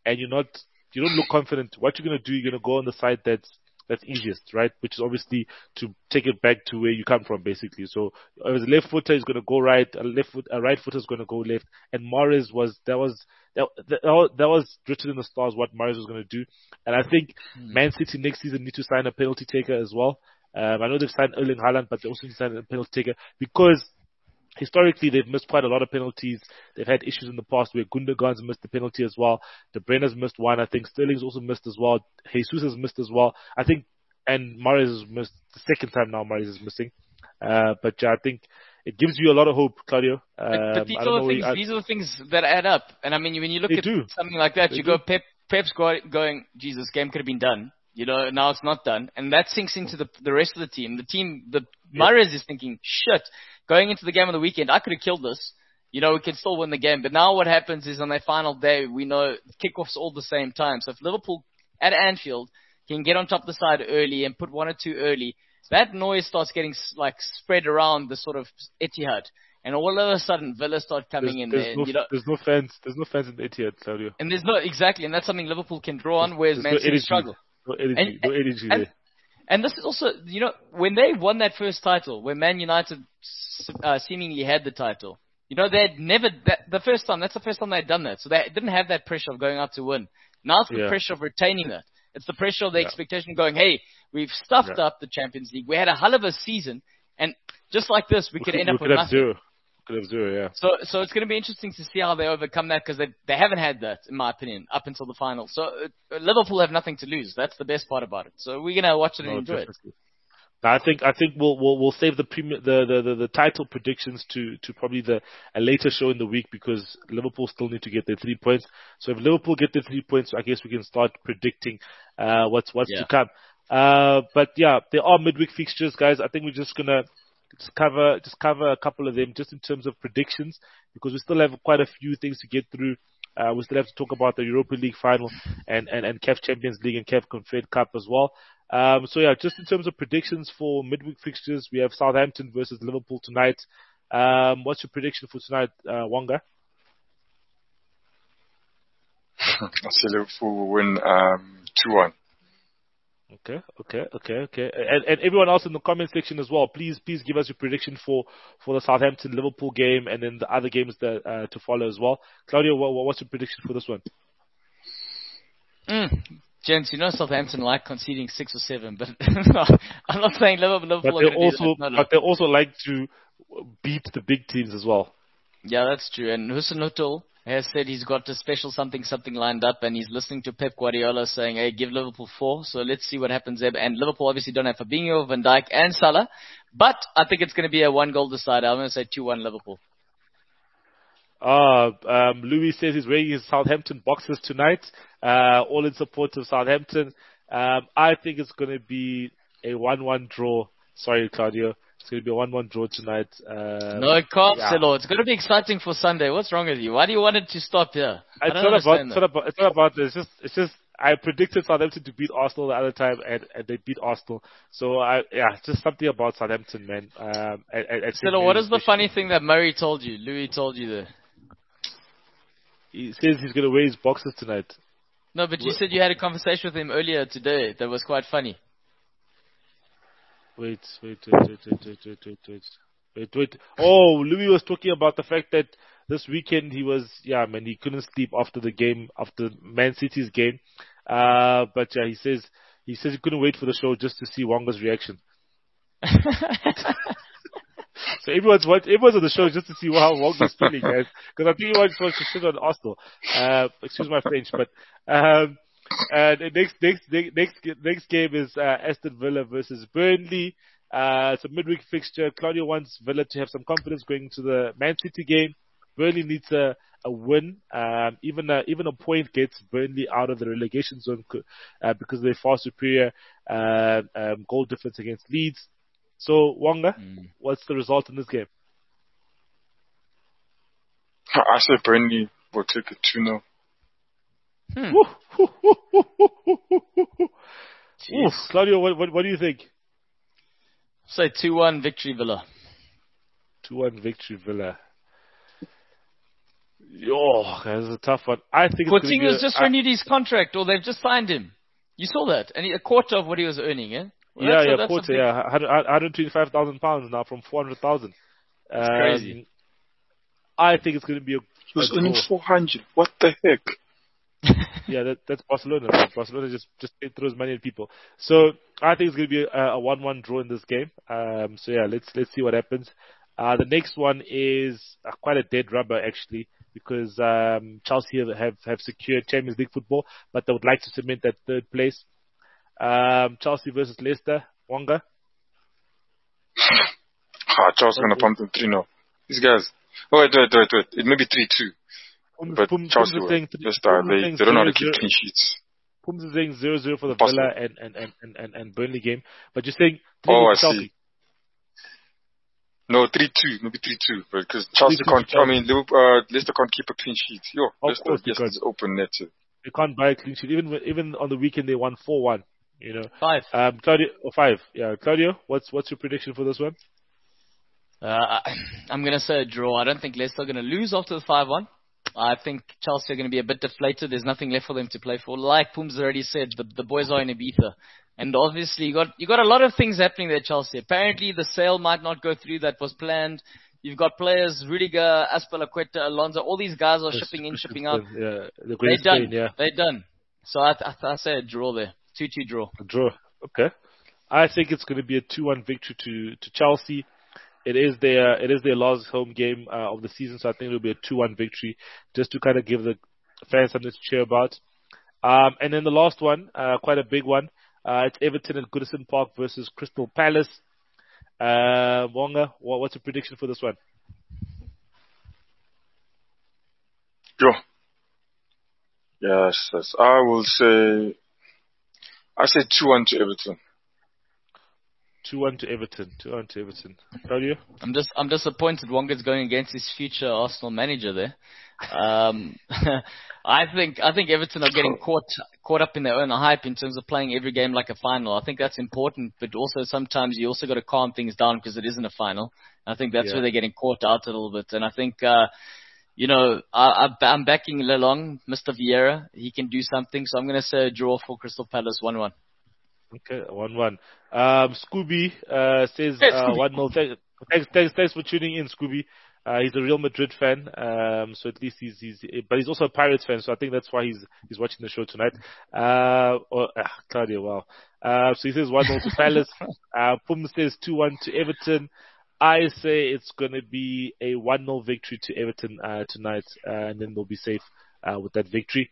and you're not, you don't look confident, what you're going to do, you're going to go on the side that's that's easiest, right? Which is obviously to take it back to where you come from, basically. So as a left footer is going to go right, a left foot, a right footer is going to go left, and Mahrez was that was that, that, that was written in the stars what Mahrez was going to do. And I think hmm. Man City next season need to sign a penalty taker as well. Um, I know they've signed Erling Haaland, but they also need to sign a penalty taker because historically they've missed quite a lot of penalties. They've had issues in the past where Gundogan's missed the penalty as well. De Bruyne's missed one. I think Sterling's also missed as well. Jesus has missed as well. I think, and Mahrez has missed the second time now. Mahrez is missing. Uh, but yeah, I think it gives you a lot of hope, Claudio. Um, but, but these are the things. I, these are the things that add up. And I mean, when you look at do. something like that, they you do. go Pep. Pep's going, Jesus, game could have been done. You know, now it's not done. And that sinks into the the rest of the team. The team, the yeah. Mahrez is thinking, shit, going into the game of the weekend, I could have killed this. You know, we can still win the game. But now what happens is on their final day, we know kickoffs all the same time. So if Liverpool at Anfield can get on top of the side early and put one or two early, that noise starts getting like spread around the sort of Etihad. And all of a sudden, Villa start coming there's, in there's there. No, and, you know, there's no fans. There's no fans in Etihad, Claudio. And there's no exactly, and that's something Liverpool can draw on, whereas there's Man no City energy. struggle. No energy. And, no energy and, there. And this is also, you know, when they won that first title, when Man United uh, seemingly had the title, you know, they had never that, the first time. That's the first time they had done that, so they didn't have that pressure of going out to win. Now it's the yeah. pressure of retaining that. It's the pressure of the yeah. expectation of going, hey, we've stuffed yeah. up the Champions League. We had a hell of a season, and just like this, we, we could, could end up we with could have nothing. Zero. Could have zero, yeah. So, so it's going to be interesting to see how they overcome that because they they haven't had that, in my opinion, up until the final. So uh, Liverpool have nothing to lose. That's the best part about it. So we're going to watch it and no, enjoy definitely. it. I think I think we'll we'll, we'll save the, premier, the, the the the title predictions to, to probably the a later show in the week because Liverpool still need to get their three points. So if Liverpool get their three points, I guess we can start predicting uh, what's what's yeah. to come. Uh, but yeah, there are midweek fixtures, guys. I think we're just gonna just cover just cover a couple of them just in terms of predictions because we still have quite a few things to get through. Uh, we still have to talk about the Europa League final and, and, and C A F Champions League and C A F Confed Cup as well. Um, so yeah, just in terms of predictions for midweek fixtures, we have Southampton versus Liverpool tonight. Um, what's your prediction for tonight, uh, Wonga? I say Liverpool will win um, two one. Okay, okay, okay, okay. And, and everyone else in the comment section as well, please, please give us your prediction for, for the Southampton Liverpool game and then the other games that uh, to follow as well. Claudio, what, what's your prediction for this one? Mm. Gents, you know Southampton like conceding six or seven, but I'm not saying Liverpool. Liverpool but they also, no, no. but they also like to beat the big teams as well. Yeah, that's true. And Hussein Nuttall has said he's got a special something something lined up, and he's listening to Pep Guardiola saying, "Hey, give Liverpool four." So let's see what happens there. And Liverpool obviously don't have Fabinho, Van Dijk, and Salah, but I think it's going to be a one goal decider. I'm going to say two one Liverpool. Uh, um, Louis says he's wearing his Southampton boxers tonight, uh, all in support of Southampton. Um, I think it's going to be a one one draw. Sorry, Claudio. It's going to be a one one draw tonight. Um, no, it can't, yeah. Celo. It's going to be exciting for Sunday. What's wrong with you? Why do you want it to stop here? It's not, about, it's not about, it's not about, it's just, it's just, I predicted Southampton to beat Arsenal the other time, and, and they beat Arsenal. So, I, yeah, just something about Southampton, man. Um, and, and Celo, what is the funny thing that Murray told you, Louis told you there? He says he's going to wear his boxers tonight. No, but you what? said you had a conversation with him earlier today that was quite funny. Wait, wait, wait, wait, wait, wait, wait, wait, wait, wait, wait. Oh, Louis was talking about the fact that this weekend he was, yeah, man, he couldn't sleep after the game, after Man City's game. Uh, but yeah, he says, he says he couldn't wait for the show just to see Wanga's reaction. So everyone's watch, everyone's on the show just to see how Wanga's feeling, guys. Because I think he wants to shit on Arsenal. Uh, excuse my French, but, um, and the next, next, next, next game is, uh, Aston Villa versus Burnley. Uh, it's a midweek fixture. Claudio wants Villa to have some confidence going into the Man City game. Burnley needs a, a win. Um, even a, even a point gets Burnley out of the relegation zone, uh, because they're far superior, uh, um, goal difference against Leeds. So, Wonga, mm. what's the result in this game? I say Burnley will take it two nil. Hmm. Ooh, Claudio, what, what, what do you think? Say two one victory Villa. two one victory Villa. Oh, that's a tough one. I think it's going to be Coutinho's a, just I- renewed his contract, or they've just signed him. You saw that, and he, a quarter of what he was earning, eh? Well, yeah, that's a- yeah, that's a quarter, big- yeah, one hundred twenty-five thousand pounds now from four hundred thousand. It's crazy. I think it's going to be a, He was a earning draw. four hundred. What the heck? Yeah, that, that's Barcelona. Man. Barcelona just just throws money at people. So I think it's going to be a, a one-one draw in this game. Um, so yeah, let's let's see what happens. Uh, the next one is uh, quite a dead rubber actually, because um, Chelsea have, have have secured Champions League football, but they would like to cement that third place. Um, Chelsea versus Leicester. Wonga. Ah, Charles going to pump them three nil. These guys. Oh, wait, wait, wait, wait. It may be three two. Pums, But Pums, Chelsea Pums is will. saying three, Just, uh, Pums is they, saying they don't know how to zero, keep zero. clean sheets. Pums is saying zero zero for the Impossible. Villa and, and, and, and, and, and Burnley game, but you're saying three Oh, for I Chelsea. see. No, three two. Maybe three two. Because Chelsea three two can't, for I mean, Liverpool, uh, Leicester can't keep a clean sheet. Yo, Of Leicester course they just can't. is open net. too. They can't buy a clean sheet. Even when- even on the weekend they won four one. You know, Five. um, Claudio or five. Yeah, Claudio, what's what's your prediction for this one? Uh, I- I'm going to say a draw. I don't think Leicester are going to lose after the five one. I think Chelsea are going to be a bit deflated. There's nothing left for them to play for. Like Pums already said, the, the boys are in Ibiza. And obviously you got you got a lot of things happening there at Chelsea. Apparently the sale might not go through that was planned. You've got players, Rudiger, Azpilicueta, Alonso, all these guys are shipping in, shipping out. Yeah, the They're greatest done. Spain, yeah, They're done. So I, I, I say a draw there. two two draw. a draw. Okay, I think it's going to be a two one victory to to Chelsea. It is their it is their last home game uh, of the season, so I think it'll be a two one victory, just to kind of give the fans something to cheer about. Um, and then the last one, uh, quite a big one. Uh, it's Everton at Goodison Park versus Crystal Palace. Uh, Wonga, what, what's your prediction for this one? Yo. Yes, yes. I will say, I say two one to Everton. two one to Everton. two one to Everton. Claudio? I'm just I'm disappointed Wonga's going against his future Arsenal manager there. Um, I think I think Everton are getting caught caught up in their own hype in terms of playing every game like a final. I think that's important, but also sometimes you also got to calm things down because it isn't a final. I think that's Yeah. where they're getting caught out a little bit. And I think uh, you know I, I, I'm backing Lelong, Mister Vieira. He can do something, so I'm going to say a draw for Crystal Palace one one. Okay, one one. Um, Scooby uh, says Hey, uh, Scooby. one nil. Thanks, thanks, thanks, thanks for tuning in, Scooby. Uh, he's a Real Madrid fan, um, so at least he's, he's, but he's also a Pirates fan, so I think that's why he's he's watching the show tonight. Uh, or, ah, Claudia, wow. Uh, so he says one nil to Palace. Uh, Pum says two one to Everton. I say it's going to be a one nil victory to Everton uh, tonight, uh, and then they'll be safe uh, with that victory.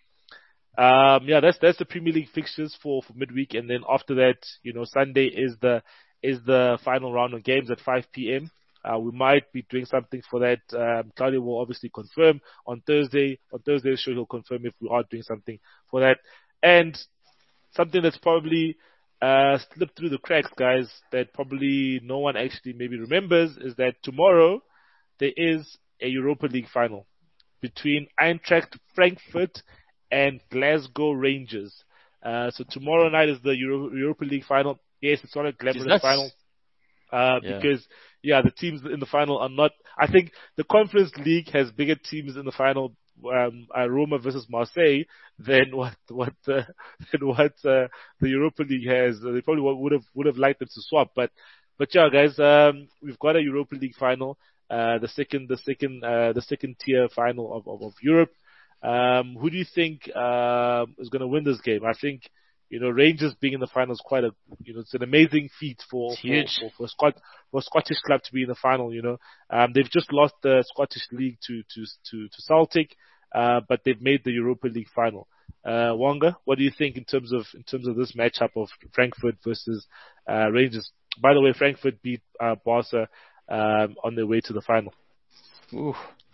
Um, yeah, that's that's the Premier League fixtures for, for midweek, and then after that, you know, Sunday is the is the final round of games at five p.m. Uh, we might be doing something for that. Um, Claudio will obviously confirm on Thursday. On Thursday's show, he'll confirm if we are doing something for that. And something that's probably uh, slipped through the cracks, guys, that probably no one actually maybe remembers, is that tomorrow there is a Europa League final between Eintracht Frankfurt and Glasgow Rangers. Uh, so tomorrow night is the Euro- Europa League final. Yes, it's not a glamorous That's- final. Uh, Yeah. because, yeah, the teams in the final are not, I think the Conference League has bigger teams in the final, um, uh, Roma versus Marseille than what, what, uh, than what, uh, the Europa League has. They probably would have, would have liked them to swap, but, but yeah, guys, um, we've got a Europa League final, uh, the second, the second, uh, the second tier final of, of, of Europe. Um, who do you think, uh, is going to win this game? I think, you know, Rangers being in the final is quite a, you know, it's an amazing feat for, It's for, huge. for, for, Scot, for a Scottish club to be in the final, you know. Um, they've just lost the Scottish League to, to, to, to Celtic, uh, but they've made the Europa League final. Uh, Wonga, what do you think in terms of, in terms of this matchup of Frankfurt versus, uh, Rangers? By the way, Frankfurt beat, uh, Barca, um, on their way to the final. Ooh.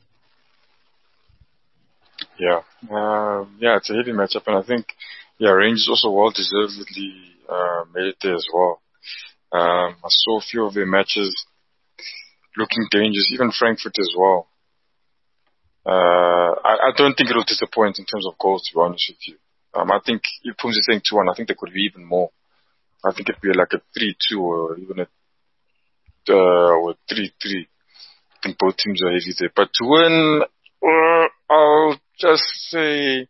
Yeah. Uh, yeah, it's a heavy matchup, and I think, yeah, Rangers also well deservedly uh, made it there as well. Um, I saw a few of their matches looking dangerous, even Frankfurt as well. Uh, I, I don't think it'll disappoint in terms of goals, to be honest with you. Um, I think if Pums is saying two one, I think there could be even more. I think it'd be like a three two or even a uh, or three three. I think both teams are heavy there. But to win, uh, I'll just say,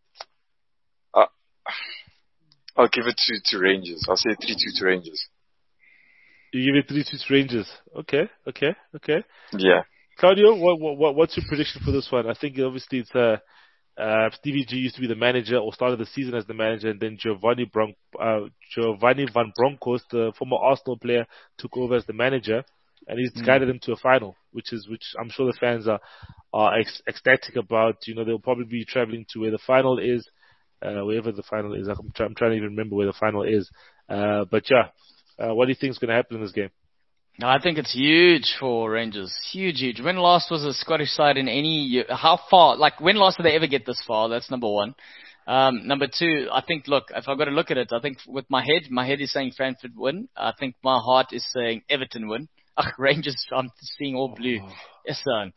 uh, I'll give it to, to Rangers. I'll say three two to Rangers. You give it three two to Rangers. Okay, okay, okay. Yeah. Claudio, what, what what's your prediction for this one? I think obviously it's uh, uh, Stevie G used to be the manager or started the season as the manager, and then Giovanni Bron- uh, Giovanni Van Bronckhorst, the former Arsenal player, took over as the manager, and he's Mm. guided them to a final, which is which I'm sure the fans are are ec- ecstatic about. You know, they'll probably be traveling to where the final is, uh, wherever the final is. I'm, try- I'm trying to even remember where the final is. Uh, but yeah, uh, what do you think is going to happen in this game? No, I think it's huge for Rangers. Huge, huge. When last was a Scottish side in any year? How far? Like, when last did they ever get this far? That's number one. Um, number two, I think, look, if I've got to look at it, I think with my head, my head is saying Frankfurt win. I think my heart is saying Everton win. Ugh, Rangers, I'm seeing all blue. Yes, son.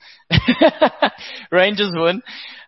Rangers win.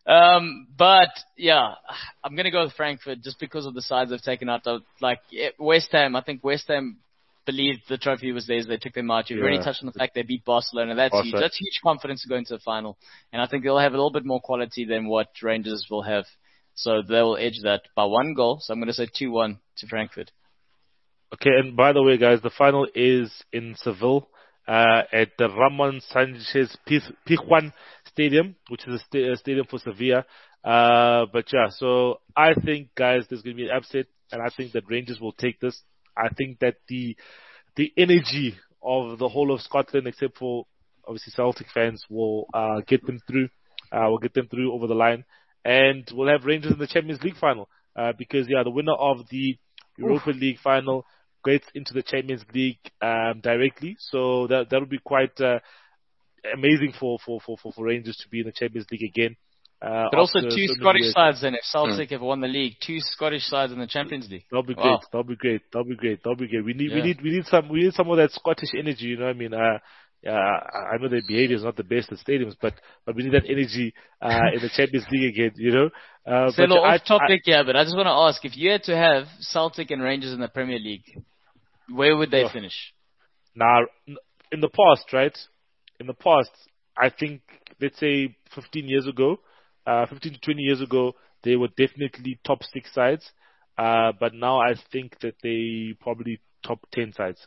Um, but, yeah, I'm going to go with Frankfurt just because of the sides they've taken out. Like, West Ham, I think West Ham believed the trophy was theirs. They took them out. You've Yeah. already touched on the fact they beat Barcelona. That's Barca. huge. That's huge confidence to go into the final. And I think they'll have a little bit more quality than what Rangers will have. So they will edge that by one goal. So I'm going to say two one to Frankfurt. Okay, and by the way, guys, the final is in Seville uh, at the Ramon Sanchez Piz- Pizjuan Stadium, which is a, sta- a stadium for Sevilla. Uh, but yeah, so I think, guys, there's going to be an upset, and I think that Rangers will take this. I think that the the energy of the whole of Scotland, except for obviously Celtic fans, will uh, get them through. Uh, will get them through over the line, and we'll have Rangers in the Champions League final. Uh, because yeah, the winner of the Europa Oof. League final gets into the Champions League um, directly. So that that would be quite uh, amazing for, for, for, for Rangers to be in the Champions League again. Uh, but also two so Scottish years. sides then. If Celtic mm. have won the league, two Scottish sides in the Champions League. That'll be wow. great. That'll be great. That'll be great. That'll be great. We need, yeah. we need, we need some, we need some of that Scottish energy. You know what I mean? Uh, uh, I know their behavior is not the best at stadiums, but but we need that energy uh, in the Champions League again. You know. Uh, Still but off I, topic, I, yeah. But I just want to ask: if you had to have Celtic and Rangers in the Premier League, where would they oh, finish? Now, in the past, right? In the past, I think let's say fifteen years ago. Uh, fifteen to twenty years ago, they were definitely top six sides. Uh, but now I think that they probably top ten sides.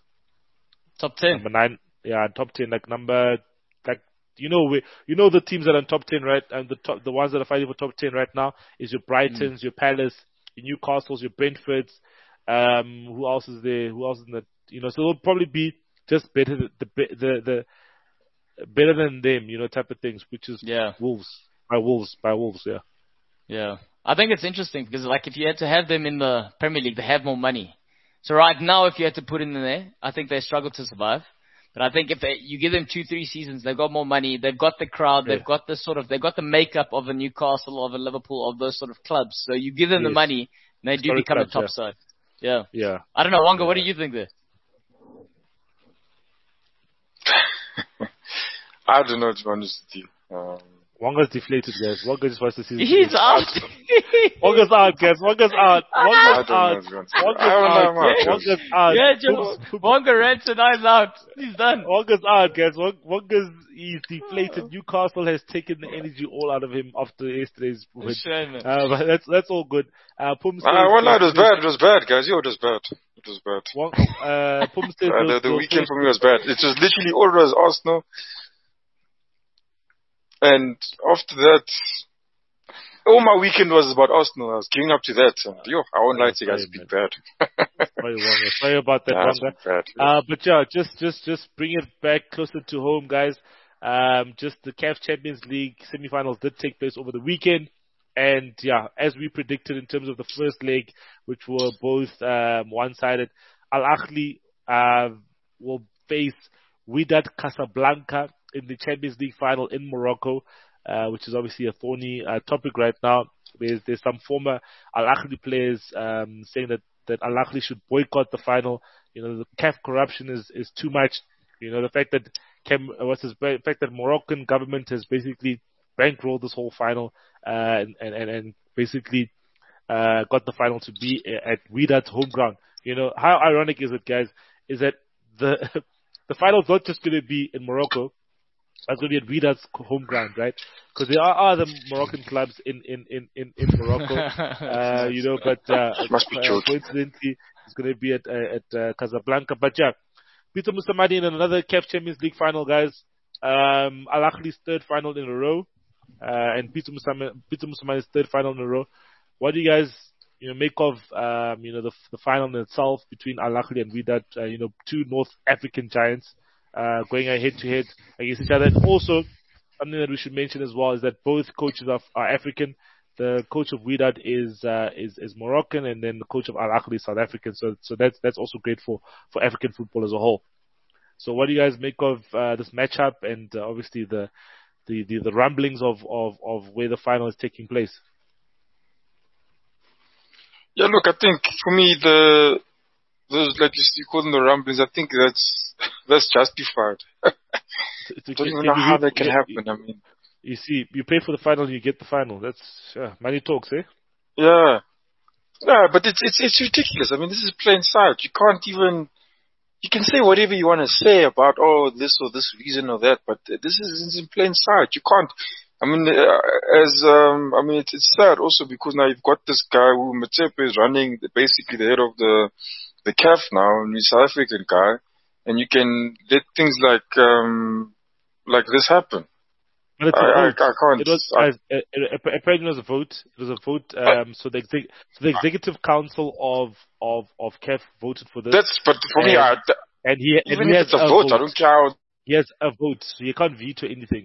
Top ten? Number nine, yeah, top ten, like number, like, you know, we, you know the teams that are in top ten, right? And the top, the ones that are fighting for top ten right now is your Brightons, mm. your Palace, your Newcastles, your Brentfords, um, who else is there? Who else is in the, you know, so they'll probably be just better, the, the, the, the better than them, you know, type of things, which is yeah. Wolves. By Wolves, by Wolves, yeah. Yeah. I think it's interesting because, like, if you had to have them in the Premier League, they have more money. So right now, if you had to put in there, I think they struggle to survive. But I think if they, you give them two, three seasons, they've got more money, they've got the crowd, yeah. they've got the sort of, they've got the makeup of a Newcastle, of a Liverpool, of those sort of clubs. So you give them yes. the money, and they do become clubs, a top yeah. side. Yeah. Yeah. I don't know, Wonga, yeah. what do you think there? I don't know, to be honest with you. Um, Wonga's deflated, guys. Wonga just wants to see. He's out. Wonga's out, guys. Wonga's out. Wonga's out. Wonga's out. Wonga's out. Yeah, Joe. Wonga ran tonight out. He's done. Wonga's out, guys. Wonga's he's deflated. Newcastle has taken the energy all out of him after yesterday's win. Uh, but that's that's all good. Uh, Pum says, uh, well, no, it was bad. It was bad, guys. Yo, it was bad. It was bad. Wong, uh, Pum says uh, the, the weekend for me was bad. It was literally all was Arsenal. And after that, all my weekend was about Arsenal. I was gearing up to that. And, yo, I won't lie to you guys, it's been bad. Sorry, Wonga. Sorry about that, Wonga. Bad, yeah. Uh, but yeah, just, just, just bring it back closer to home, guys. Um, just the C A F Champions League semi-finals did take place over the weekend. And yeah, as we predicted in terms of the first leg, which were both, um, one-sided, Al Ahly, uh, will face Wydad Casablanca in the Champions League final in Morocco, uh, which is obviously a thorny uh, topic right now. There's, there's some former Al Ahly players um, saying that, that Al Ahly should boycott the final. You know, the C A F corruption is, is too much. You know, the fact that Cam, what's this, the fact that Moroccan government has basically bankrolled this whole final uh, and, and, and basically uh, got the final to be at Wydad's home ground. You know, how ironic is it, guys, is that the the final's not just going to be in Morocco. That's going to be at Wydad's home ground, right? Because there are other Moroccan clubs in in in in, in Morocco, uh, you know. But uh, Must be uh, coincidentally, it's going to be at uh, at uh, Casablanca. But yeah, Peter Musamadi in another C A F Champions League final, guys. Um, Al Ahly's third final in a row, uh, and Peter Musamadi, Peter Musamadi's third final in a row. What do you guys, you know, make of um, you know the the final in itself between Al Ahly and Wydad? Uh, you know, two North African giants. Uh, going head to head against each other. And also, something that we should mention as well is that both coaches are, are African. The coach of Wydad is, uh, is is Moroccan, and then the coach of Al Ahly is South African. So so that's that's also great for, for African football as a whole. So what do you guys make of uh, this matchup, and uh, obviously the, the, the, the rumblings of, of, of where the final is taking place? Yeah, look, I think for me the those like you, you call them the rumblings. I think that's that's justified. I don't even know how that can happen. I mean, you see, you pay for the final, you get the final. That's yeah, money talks, eh? Yeah, yeah, but it's it's it's ridiculous. I mean, this is plain sight. You can't even. You can say whatever you want to say about oh this or this reason or that, but this is in plain sight. You can't. I mean, uh, as um, I mean, it's, it's sad also because now you've got this guy who Motsepe is running, basically the head of the. the C A F now, and he's South African guy, and you can let things like um, like this happen. But it's a I, vote. I, I can't. It was, I, uh, uh, apparently it was a vote. It was a vote. Um, so the exec, so the executive council of of of C A F voted for this. That's but for and, me, I, and he even and he if it's a, a vote, vote, I don't care how. He has a vote, so you can't veto anything.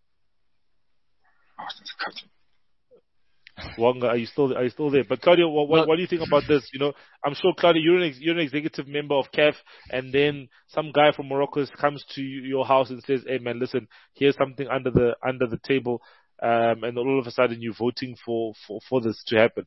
Wonga, are you still are you still there? But Claudio, what, what, what do you think about this? You know, I'm sure Claudio, you're an you're an executive member of C A F, and then some guy from Morocco comes to your house and says, "Hey man, listen, here's something under the under the table," um, and all of a sudden you're voting for, for, for this to happen.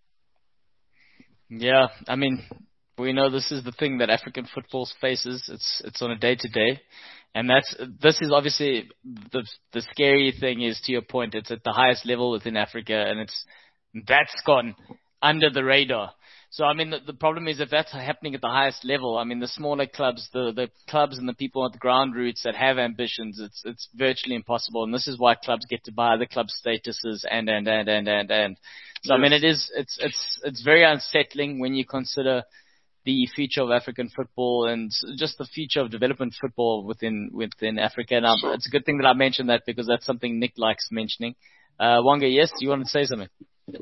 Yeah, I mean, we know this is the thing that African football faces. It's it's on a day to day, and that's this is obviously the the scary thing is, to your point, it's at the highest level within Africa, and it's that's gone under the radar. So, I mean, the, the problem is if that's happening at the highest level, I mean, the smaller clubs, the, the clubs and the people at the ground roots that have ambitions, it's it's virtually impossible. And this is why clubs get to buy the club statuses and, and, and, and, and, and. So, yes. I mean, it is, it's, it's, it's very unsettling when you consider the future of African football and just the future of development football within, within Africa. And um, it's a good thing that I mentioned that because that's something Nick likes mentioning. Uh, Wanga, yes, you want to say something?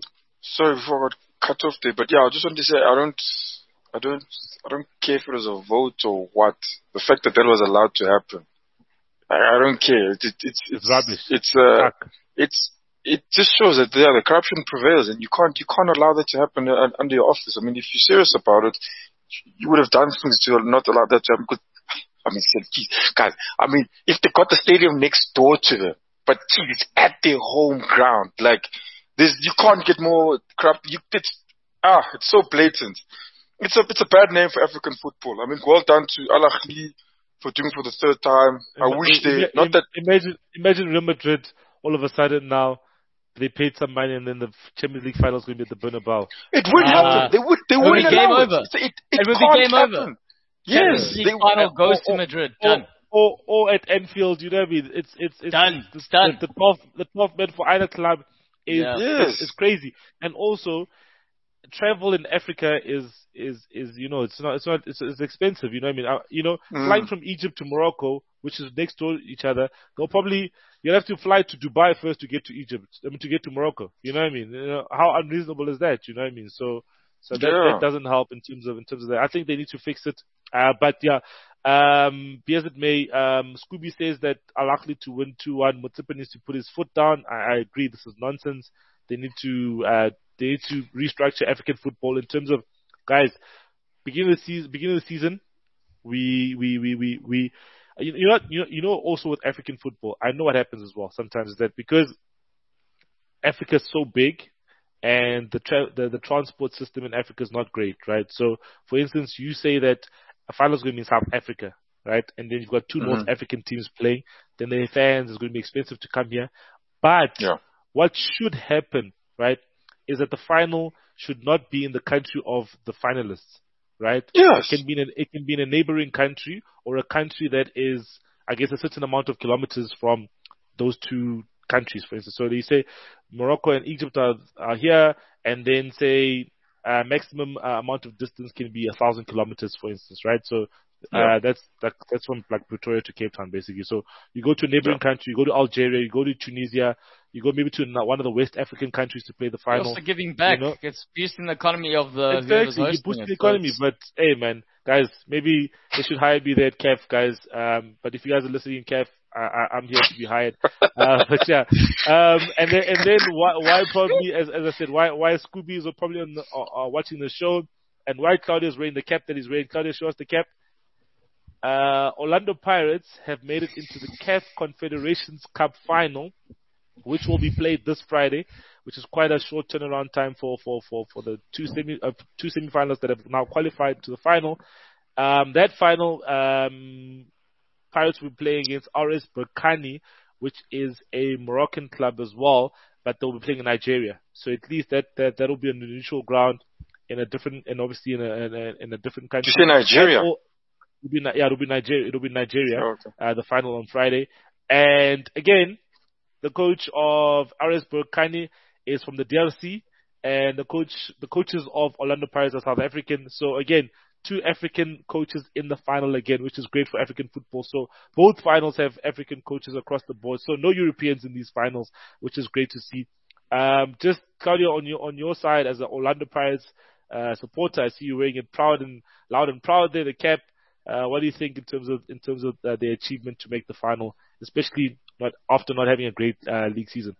Sorry before I got cut off there, but yeah, I just want to say I don't, I don't, I don't care if it was a vote or what. The fact that that was allowed to happen, I, I don't care. It, it, it's it's rubbish. It's uh, it's it just shows that yeah, the corruption prevails, and you can't you can't allow that to happen under your office. I mean, if you're serious about it, you would have done things to not allow that to happen. Because, I mean, geez, guys, I mean, if they got the stadium next door to them, but geez, it's at their home ground, like. This, you can't get more crap. You, it's, ah, it's so blatant. It's a, it's a bad name for African football. I mean, well done to Al Ahly for doing it for the third time. I Im- wish they, Im- not that. Imagine, imagine Real Madrid all of a sudden now, they paid some money and then the Champions League final is going to be at the Bernabeu. It would uh, happen. They would, they it wouldn't would be game allow over. It, it, it, it would can't be game happen. over. Yes. The they, final goes or, to Madrid. Or, done. Or, or at Anfield, you know what I mean? It's, it's, it's done. It's, it's done. The, the twelfth, the twelfth man for either club. Is, yeah. yes. is, is crazy, and also travel in Africa is is is you know it's not it's not it's, it's expensive. You know what I mean? Uh, you know, mm. flying from Egypt to Morocco, which is next to each other, they'll probably you'll have to fly to Dubai first to get to Egypt. I mean, to get to Morocco. You know what I mean? You know, how unreasonable is that? You know what I mean? So so that, yeah. that doesn't help in terms of in terms of that. I think they need to fix it. Uh, but yeah. Um, be as it may, um, Scooby says that Al Ahly to win two one. Motsepe needs to put his foot down. I, I agree. This is nonsense. They need to, uh, they need to restructure African football in terms of, guys, beginning of the season, beginning of the season, we, we, we, we, we, you, you know, you know, you know, also with African football, I know what happens as well sometimes is that because Africa is so big, and the, tra- the the transport system in Africa is not great, right? So, for instance, you say that a final is going to be in South Africa, right? And then you've got two mm-hmm. North African teams playing. Then the fans is going to be expensive to come here. But yeah. what should happen, right, is that the final should not be in the country of the finalists, right? Yes. It can be in a, it can be in a neighboring country or a country that is, I guess, a certain amount of kilometers from those two countries, for instance. So they say Morocco and Egypt are, are here, and then say uh, maximum uh, amount of distance can be a thousand kilometers, for instance, right? So uh, Yeah. that's that, that's from like Pretoria to Cape Town, basically. So you go to a neighboring Yeah. country, you go to Algeria, you go to Tunisia, you go maybe to one of the West African countries to play the You're final. also giving back. You know? It's boosting the economy of the whoever's Exactly, you hosting boost it, the so economy. it's- But hey, man, guys, maybe they should hire me there at C A F, guys. Um, but if you guys are listening, C A F, I, I, I'm here to be hired. Uh, but yeah, um, and then and then why, why probably, as as I said, why why Scoobies are probably on the, uh, uh, watching the show, and why Claudio's wearing the cap that he's wearing. Claudio, show us the cap. Uh, Orlando Pirates have made it into the C A F Confederations Cup final, which will be played this Friday, which is quite a short turnaround time for for for, for the two semi uh, two semifinals that have now qualified to the final. Um, that final, um, Pirates will be playing against R S Berkane, which is a Moroccan club as well, but they'll be playing in Nigeria. So at least that that that'll be on the neutral ground in a different, and obviously in a in a, in a different country. You say Nigeria? All, it'll be, yeah, it'll be Nigeria. It'll be Nigeria. Oh, okay. Uh, the final on Friday, and again, the coach of R S Berkane is from the D R C, and the coach, the coaches of Orlando Pirates are South African. So again, two African coaches in the final again, which is great for African football. So both finals have African coaches across the board. So no Europeans in these finals, which is great to see. Um, just Claudio, on your on your side as an Orlando Pirates uh, supporter, I see you wearing it proud and loud and proud there, the cap. Uh, what do you think in terms of in terms of uh, their achievement to make the final, especially not after not having a great uh, league season?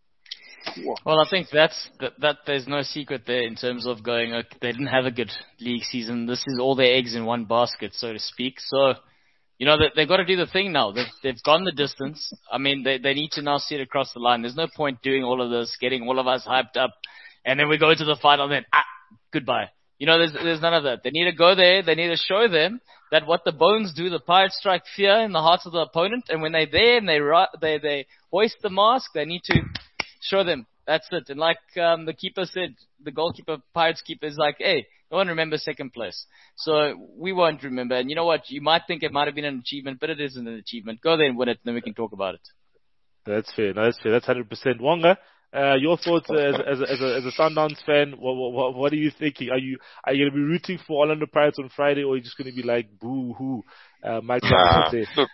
Well, I think that's that, that. There's no secret there in terms of going. Uh, they didn't have a good league season. This is all their eggs in one basket, so to speak. So, you know, they, they've got to do the thing now. They've, they've gone the distance. I mean, they they need to now see it across the line. There's no point doing all of this, getting all of us hyped up, and then we go to the final. And then ah, goodbye. You know, there's there's none of that. They need to go there. They need to show them that what the Bones do, the Pirates strike fear in the hearts of the opponent, and when they're there and they they they hoist the mask, they need to show them. That's it. And like um, the keeper said, the goalkeeper, Pirates keeper, is like, hey, no one remembers second place. So we won't remember. And you know what? You might think it might have been an achievement, but it isn't an achievement. Go there and win it, and then we can talk about it. That's fair. No, that's fair. That's one hundred percent. Wonga, uh, your thoughts as, as, a, as, a, as a Sundowns fan, what, what, what are you thinking? Are you are you going to be rooting for Orlando Pirates on Friday, or are you just going to be like, boo-hoo, uh, Mike Nah, say? look,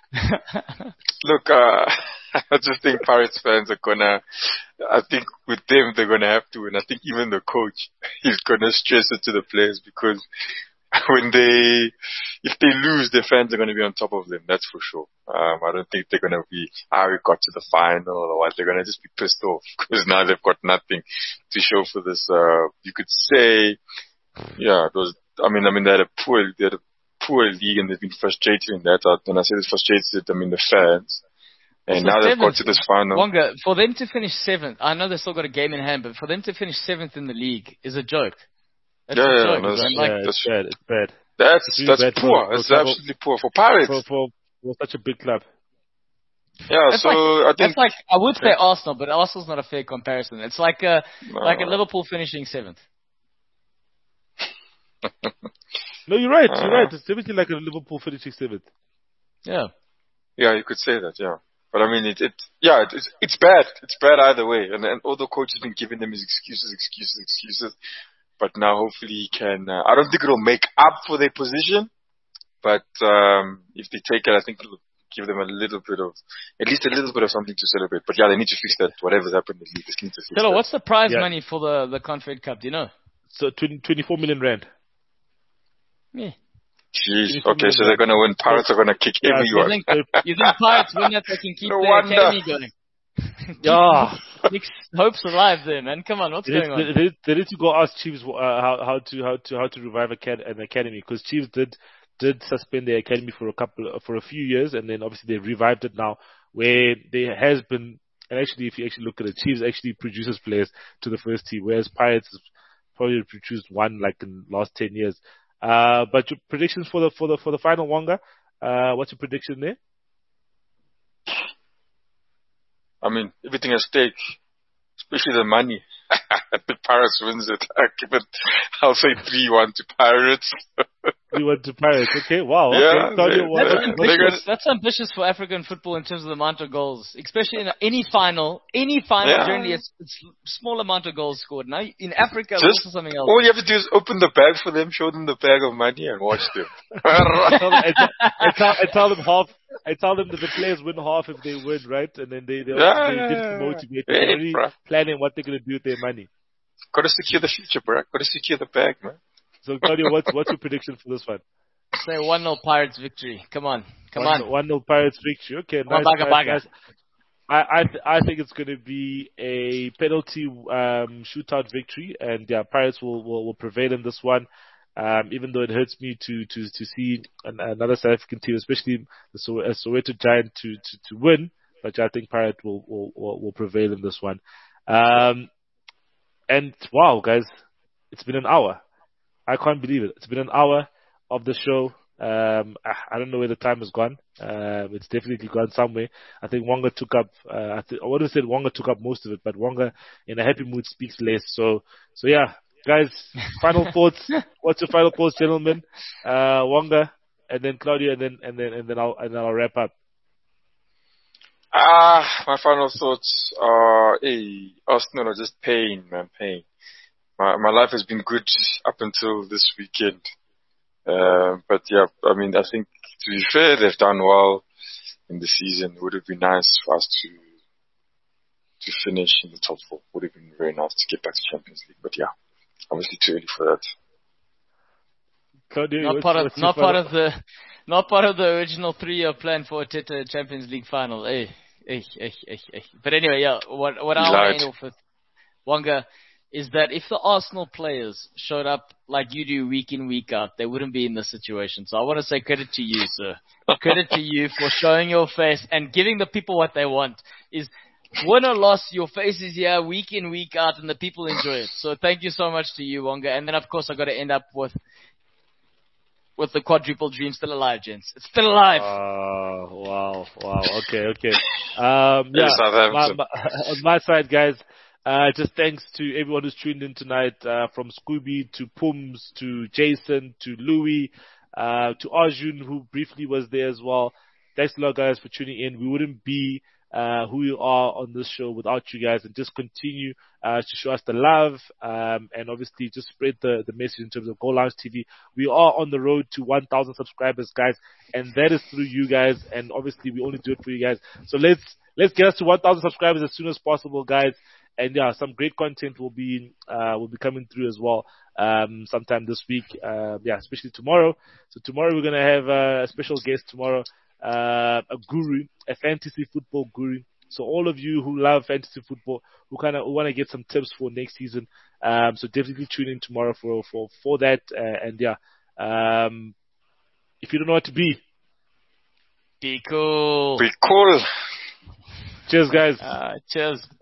look, uh, I just think Pirates fans are gonna, I think with them they're gonna have to, and I think even the coach is gonna stress it to the players, because when they, if they lose, their fans are gonna be on top of them, that's for sure. Um, I don't think they're gonna be, ah, we got to the final or what, they're gonna just be pissed off, because now they've got nothing to show for this, uh, you could say, yeah, it was, I mean, I mean, they had a poor, they had a poor league, and they've been frustrated in that. When I say it's frustrated, I mean the fans. And So now they've seventh, got to this final. Wonga, for them to finish seventh, I know they've still got a game in hand, but for them to finish seventh in the league is a joke. That's yeah, a yeah, joke. no, that's, man. Like, Yeah, it's that's, bad. It's bad. that's, It's really that's bad poor. for- It's for- absolutely poor for Pirates. For, for, for such a big club. yeah, That's so like, I think that's like, I would say yeah. Arsenal, but Arsenal's not a fair comparison. It's like a, No. like a Liverpool finishing seventh. No, you're right. You're Uh, right. It's definitely like a Liverpool finishing seventh. Yeah. yeah, you could say that. Yeah, but I mean, it, it yeah, it, it's it's bad. It's bad either way. And and all the coach has been giving them his excuses, excuses, excuses. But now hopefully he can. Uh, I don't think it'll make up for their position, but um, if they take it, I think it'll give them a little bit of, at least a little bit of something to celebrate. But yeah, they need to fix that. Whatever's happened, they just need to fix Hello, that. what's the prize Yeah. money for the, the Confed Cup? Do you know? So twenty, twenty-four million rand. Yeah. Jeez. Okay, so they're gonna win. Pirates are gonna kick Yeah, so You everyone. think, you think Pirates win that they can keep No their wonder. academy going? Yeah. Keep hopes alive there, man. Come on, what's They going on? need, they, they need to go ask Chiefs uh, how, how to how to how to revive a cad, an academy, because Chiefs did did suspend their academy for a couple for a few years, and then obviously they revived it now, where there has been, and actually if you actually look at it, Chiefs actually produces players to the first team, whereas Pirates has probably produced one like in the last ten years. Uh, but your predictions for the for the for the final, Wonga? Uh, what's your prediction there? I mean, everything at stake, especially the money. The Pirates wins it. I give it, I'll say three one to Pirates. three one to Pirates. Okay, wow. Okay, Yeah, Claudio, they- what, That's they- what, they ambitious. got- That's ambitious for African football in terms of the amount of goals, especially in any final. Any final Yeah. generally, it's, it's small amount of goals scored. Now in Africa, it's Just also something else. all you have to do is open the bag for them, show them the bag of money, and watch them. I tell them, I tell, I tell, I tell them half. I tell them that the players win half if they win, right? And then they they, Yeah, they yeah, get yeah. motivated. Hey, They're already bruh. planning what they're gonna do with their money. Gotta secure the future, bro. Gotta secure the bag, man. So Claudio, what's what's your prediction for this one? Say one nil Pirates victory. Come on, come one, on. One nil Pirates victory. Okay, Come on, nice, baga, nice, baga. nice. I I, th- I think it's going to be a penalty um, shootout victory, and yeah, Pirates will, will, will prevail in this one. Um, even though it hurts me to to to see an, another South African team, especially the Sow- uh, Soweto Giant, to, to, to win, but yeah, I think Pirates will, will will will prevail in this one. Um, and wow, guys, it's been an hour. I can't believe it. It's been an hour of the show. Um, I, I don't know where the time has gone. Um, it's definitely gone somewhere. I think Wonga took up. Uh, I, th- I would have said Wonga took up most of it, but Wonga in a happy mood speaks less. So, so yeah, guys. Final thoughts. What's your final thoughts, gentlemen? Uh, Wonga, and then Claudia, and then and then and then I'll and then I'll wrap up. Ah, my final thoughts are, hey, Arsenal are just pain, man, pain. My my life has been good up until this weekend. Uh, but yeah, I mean, I think to be fair, they've done well in the season. It would have been nice for us to to finish in the top four. Would have been very nice to get back to Champions League. But yeah, obviously too early for that. Claudia, Not what's, part of what's your not part final- of the not part of the original three-year plan for Teta Champions League final. Eh, eh, eh, eh, eh. But anyway, yeah. What what He I want lied. to end off with, Wonga, is that if the Arsenal players showed up like you do week in, week out, they wouldn't be in this situation. So I want to say credit to you, sir. Credit to you for showing your face and giving the people what they want. Is win or loss, your face is here week in, week out, and the people enjoy it. So thank you so much to you, Wonga. And then, of course, i got to end up with with the quadruple dream still alive, gents. It's still alive. Oh, wow, wow. Okay, okay. Um, yeah, Hey, Southampton. my, my, on my side, guys, uh, just thanks to everyone who's tuned in tonight, uh, from Scooby to Pums to Jason to Louis, uh, to Arjun, who briefly was there as well. Thanks a lot, guys, for tuning in. We wouldn't be uh, who we are on this show without you guys, and just continue uh, to show us the love, um, and obviously just spread the, the message in terms of Goal Lounge T V. We are on the road to one thousand subscribers, guys, and that is through you guys, and obviously we only do it for you guys. So let's let's get us to one thousand subscribers as soon as possible, guys. And yeah, some great content will be uh, will be coming through as well, um, sometime this week. Uh, yeah, especially tomorrow. So tomorrow we're gonna have uh, a special guest tomorrow. Uh, a guru, a fantasy football guru. So all of you who love fantasy football, who kind of want to get some tips for next season, um, so definitely tune in tomorrow for for for that. Uh, and yeah, um, if you don't know what to be, Be cool. Be cool. cheers, guys. Uh, cheers.